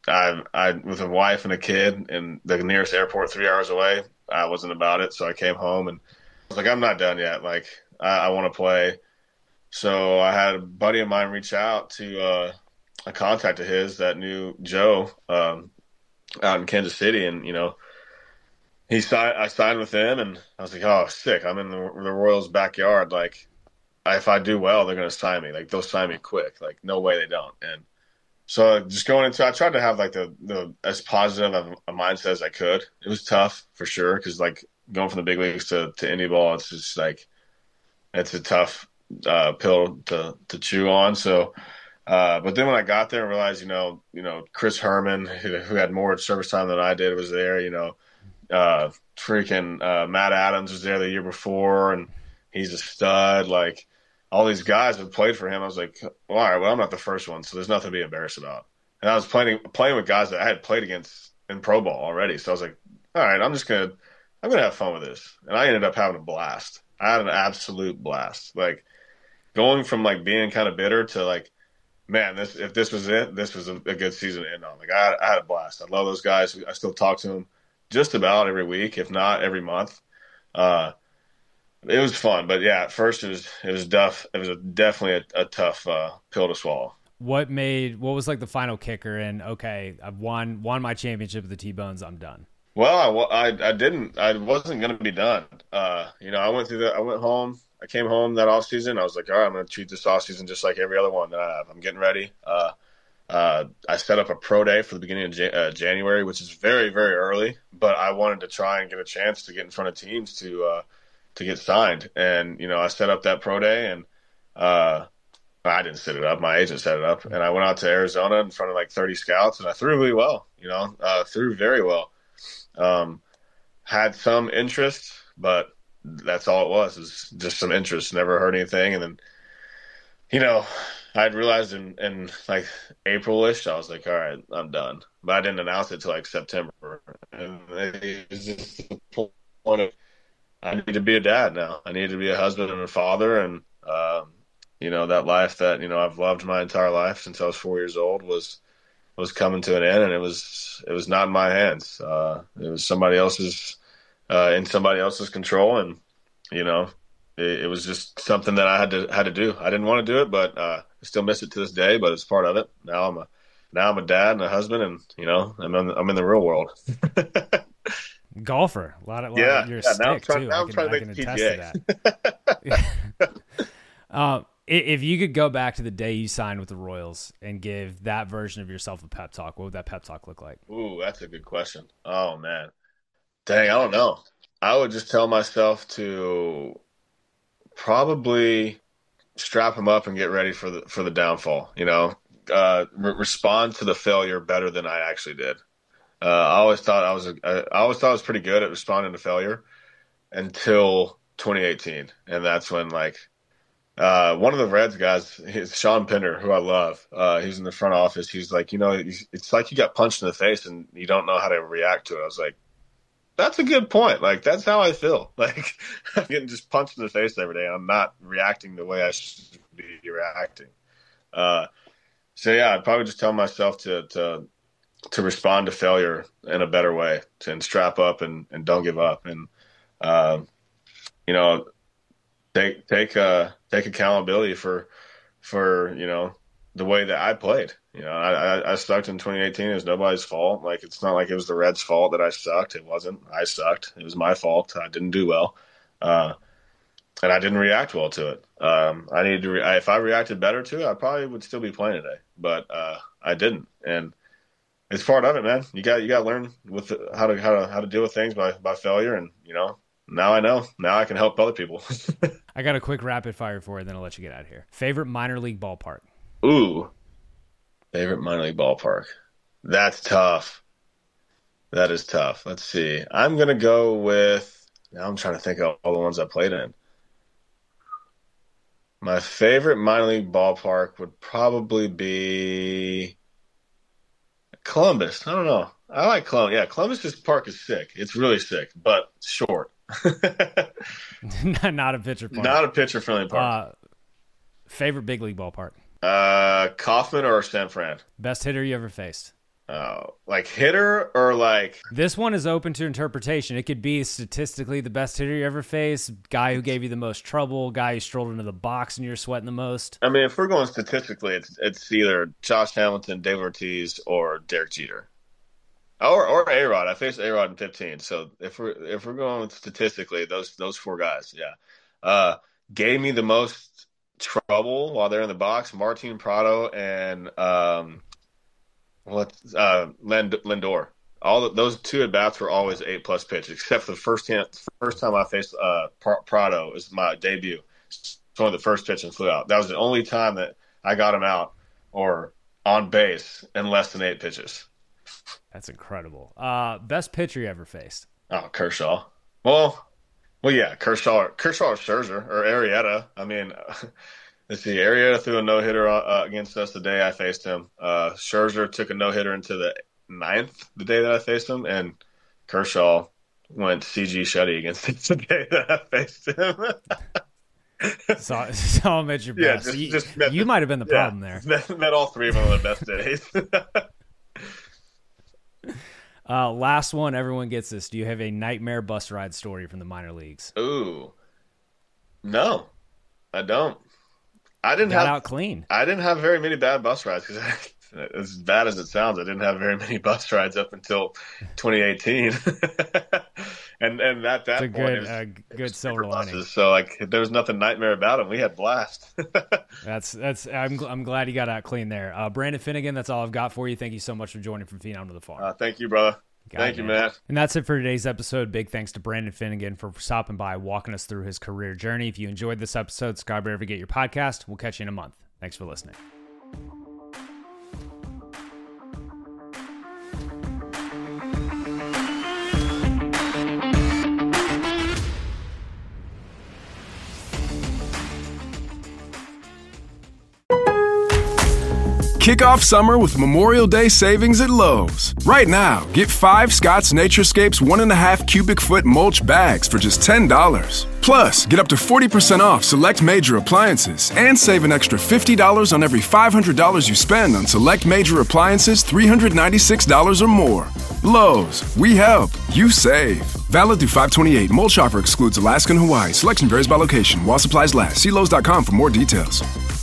I with a wife and a kid, and the nearest airport 3 hours away. I wasn't about it, so I came home and I was like, I'm not done yet. Like I want to play. So I had a buddy of mine reach out to a contact of his that knew Joe out in Kansas City, and I signed with him, and I was like, oh, sick! I'm in the Royals' backyard. Like, if I do well, they're going to sign me. Like, they'll sign me quick. Like, no way they don't. And so just going into, I tried to have like the as positive of a mindset as I could. It was tough for sure because like going from the big leagues to indie ball, it's just like it's a tough pill to chew on. So, but then when I got there and realized, Chris Herman, who had more service time than I did, was there. Matt Adams was there the year before, and he's a stud. Like all these guys have played for him. I was like, well, all right, well, I'm not the first one, so there's nothing to be embarrassed about. And I was playing with guys that I had played against in pro ball already. So I was like, all right, I'm gonna have fun with this. And I ended up having a blast. I had an absolute blast. Like going from like being kind of bitter to like, man, if this was it, this was a good season to end on. Like I had a blast. I love those guys. I still talk to them just about every week, if not every month. It was fun, but yeah, at first it was tough. It was definitely a tough pill to swallow. What was like the final kicker? And okay, I've won my championship with the T-Bones. I'm done. Well, I wasn't going to be done. I went home. I came home that off season. I was like, all right, I'm going to treat this off season just like every other one that I have. I'm getting ready. I set up a pro day for the beginning of January, which is very, very early, but I wanted to try and get a chance to get in front of teams to get signed. And, I set up that pro day, and I didn't set it up. My agent set it up. And I went out to Arizona in front of like 30 scouts, and I threw really well, threw very well. Had some interest, but that's all it was, is just some interest. Never heard anything. And then, I'd realized in like April-ish, I was like, all right, I'm done. But I didn't announce it till like September. And it was just the point of, I need to be a dad now. I need to be a husband and a father. And, that life that, I've loved my entire life since I was 4 years old was coming to an end, and it was not in my hands. It was somebody else's, in somebody else's control. And, it was just something that I had to do. I didn't want to do it, but I still miss it to this day. But it's part of it. Now I'm a dad and a husband, and I'm in the real world. Golfer, a lot of your stick too. Now I'm trying to make the PGA. If you could go back to the day you signed with the Royals and give that version of yourself a pep talk, what would that pep talk look like? Ooh, that's a good question. Oh man, dang, I don't know. I would just tell myself to probably strap him up and get ready for the downfall. Respond to the failure better than I actually did. I always thought I was pretty good at responding to failure until 2018, and that's when one of the Reds guys, Sean Pinder, who I love, he's in the front office. He's like, it's like you got punched in the face and you don't know how to react to it. I was like, that's a good point. Like, that's how I feel. Like, I'm getting just punched in the face every day. I'm not reacting the way I should be reacting. So yeah, I'd probably just tell myself to respond to failure in a better way, and strap up and don't give up. And, take accountability for the way that I played. I sucked in 2018. It was nobody's fault. Like, it's not like it was the Reds' fault that I sucked. It wasn't. I sucked. It was my fault. I didn't do well. And I didn't react well to it. I needed to. If I reacted better to it, I probably would still be playing today. But I didn't, and it's part of it, man. You got to learn with how to deal with things by failure, and now I know. Now I can help other people. I got a quick rapid fire for you, then I'll let you get out of here. Favorite minor league ballpark? Ooh, favorite minor league ballpark. That's tough. That is tough. Let's see. I'm gonna go with. Now I'm trying to think of all the ones I played in. My favorite minor league ballpark would probably be Columbus. I don't know. I like Columbus. Yeah, Columbus's park is sick. It's really sick, but short. Not a pitcher park. Not a pitcher-friendly park. Favorite big league ballpark? Kauffman or San Fran? Best hitter you ever faced? Like hitter or like... This one is open to interpretation. It could be statistically the best hitter you ever faced, guy who gave you the most trouble, guy who strolled into the box and you're sweating the most. I mean, if we're going statistically, it's either Josh Hamilton, Dave Ortiz, or Derek Jeter. Or A-Rod. I faced A-Rod in 15. So if we're going statistically, those four guys, yeah. Gave me the most trouble while they're in the box, Martin Prado and Lindor. Those two at bats were always 8+ pitches, except for the first time I faced Prado is my debut. It's one of the first pitch and flew out. That was the only time that I got him out or on base in less than 8 pitches. That's incredible. Best pitcher you ever faced? Oh, Kershaw. Well, yeah, Kershaw or Scherzer or Arrieta. I mean, let's see. Arrieta threw a no-hitter against us the day I faced him. Scherzer took a no-hitter into the 9th the day that I faced him, and Kershaw went CG Shutty against us the day that I faced him. Saw him at your best. Yeah, you might have been the problem there. Met all three of them on the best days. Last one, everyone gets this. Do you have a nightmare bus ride story from the minor leagues? Ooh, no, I don't. Got out clean. I didn't have very many bad bus rides because, as bad as it sounds, I didn't have very many bus rides up until 2018. and at that it's point, a good silver lining. So like, there was nothing nightmare about them. We had blast. I'm glad you got out clean there. Brandon Finnegan, that's all I've got for you. Thank you so much for joining from Phenom to the Farm. Thank you, brother. Thank you, Matt. And that's it for today's episode. Big thanks to Brandon Finnegan for stopping by, walking us through his career journey. If you enjoyed this episode, subscribe wherever you get your podcast. We'll catch you in a month. Thanks for listening. Kick off summer with Memorial Day savings at Lowe's. Right now, get 5 Scott's Naturescapes 1.5 cubic foot mulch bags for just $10. Plus, get up to 40% off select major appliances and save an extra $50 on every $500 you spend on select major appliances $396 or more. Lowe's, we help, you save. Valid through 5/28. Mulch offer excludes Alaska and Hawaii. Selection varies by location. While supplies last. See Lowe's.com for more details.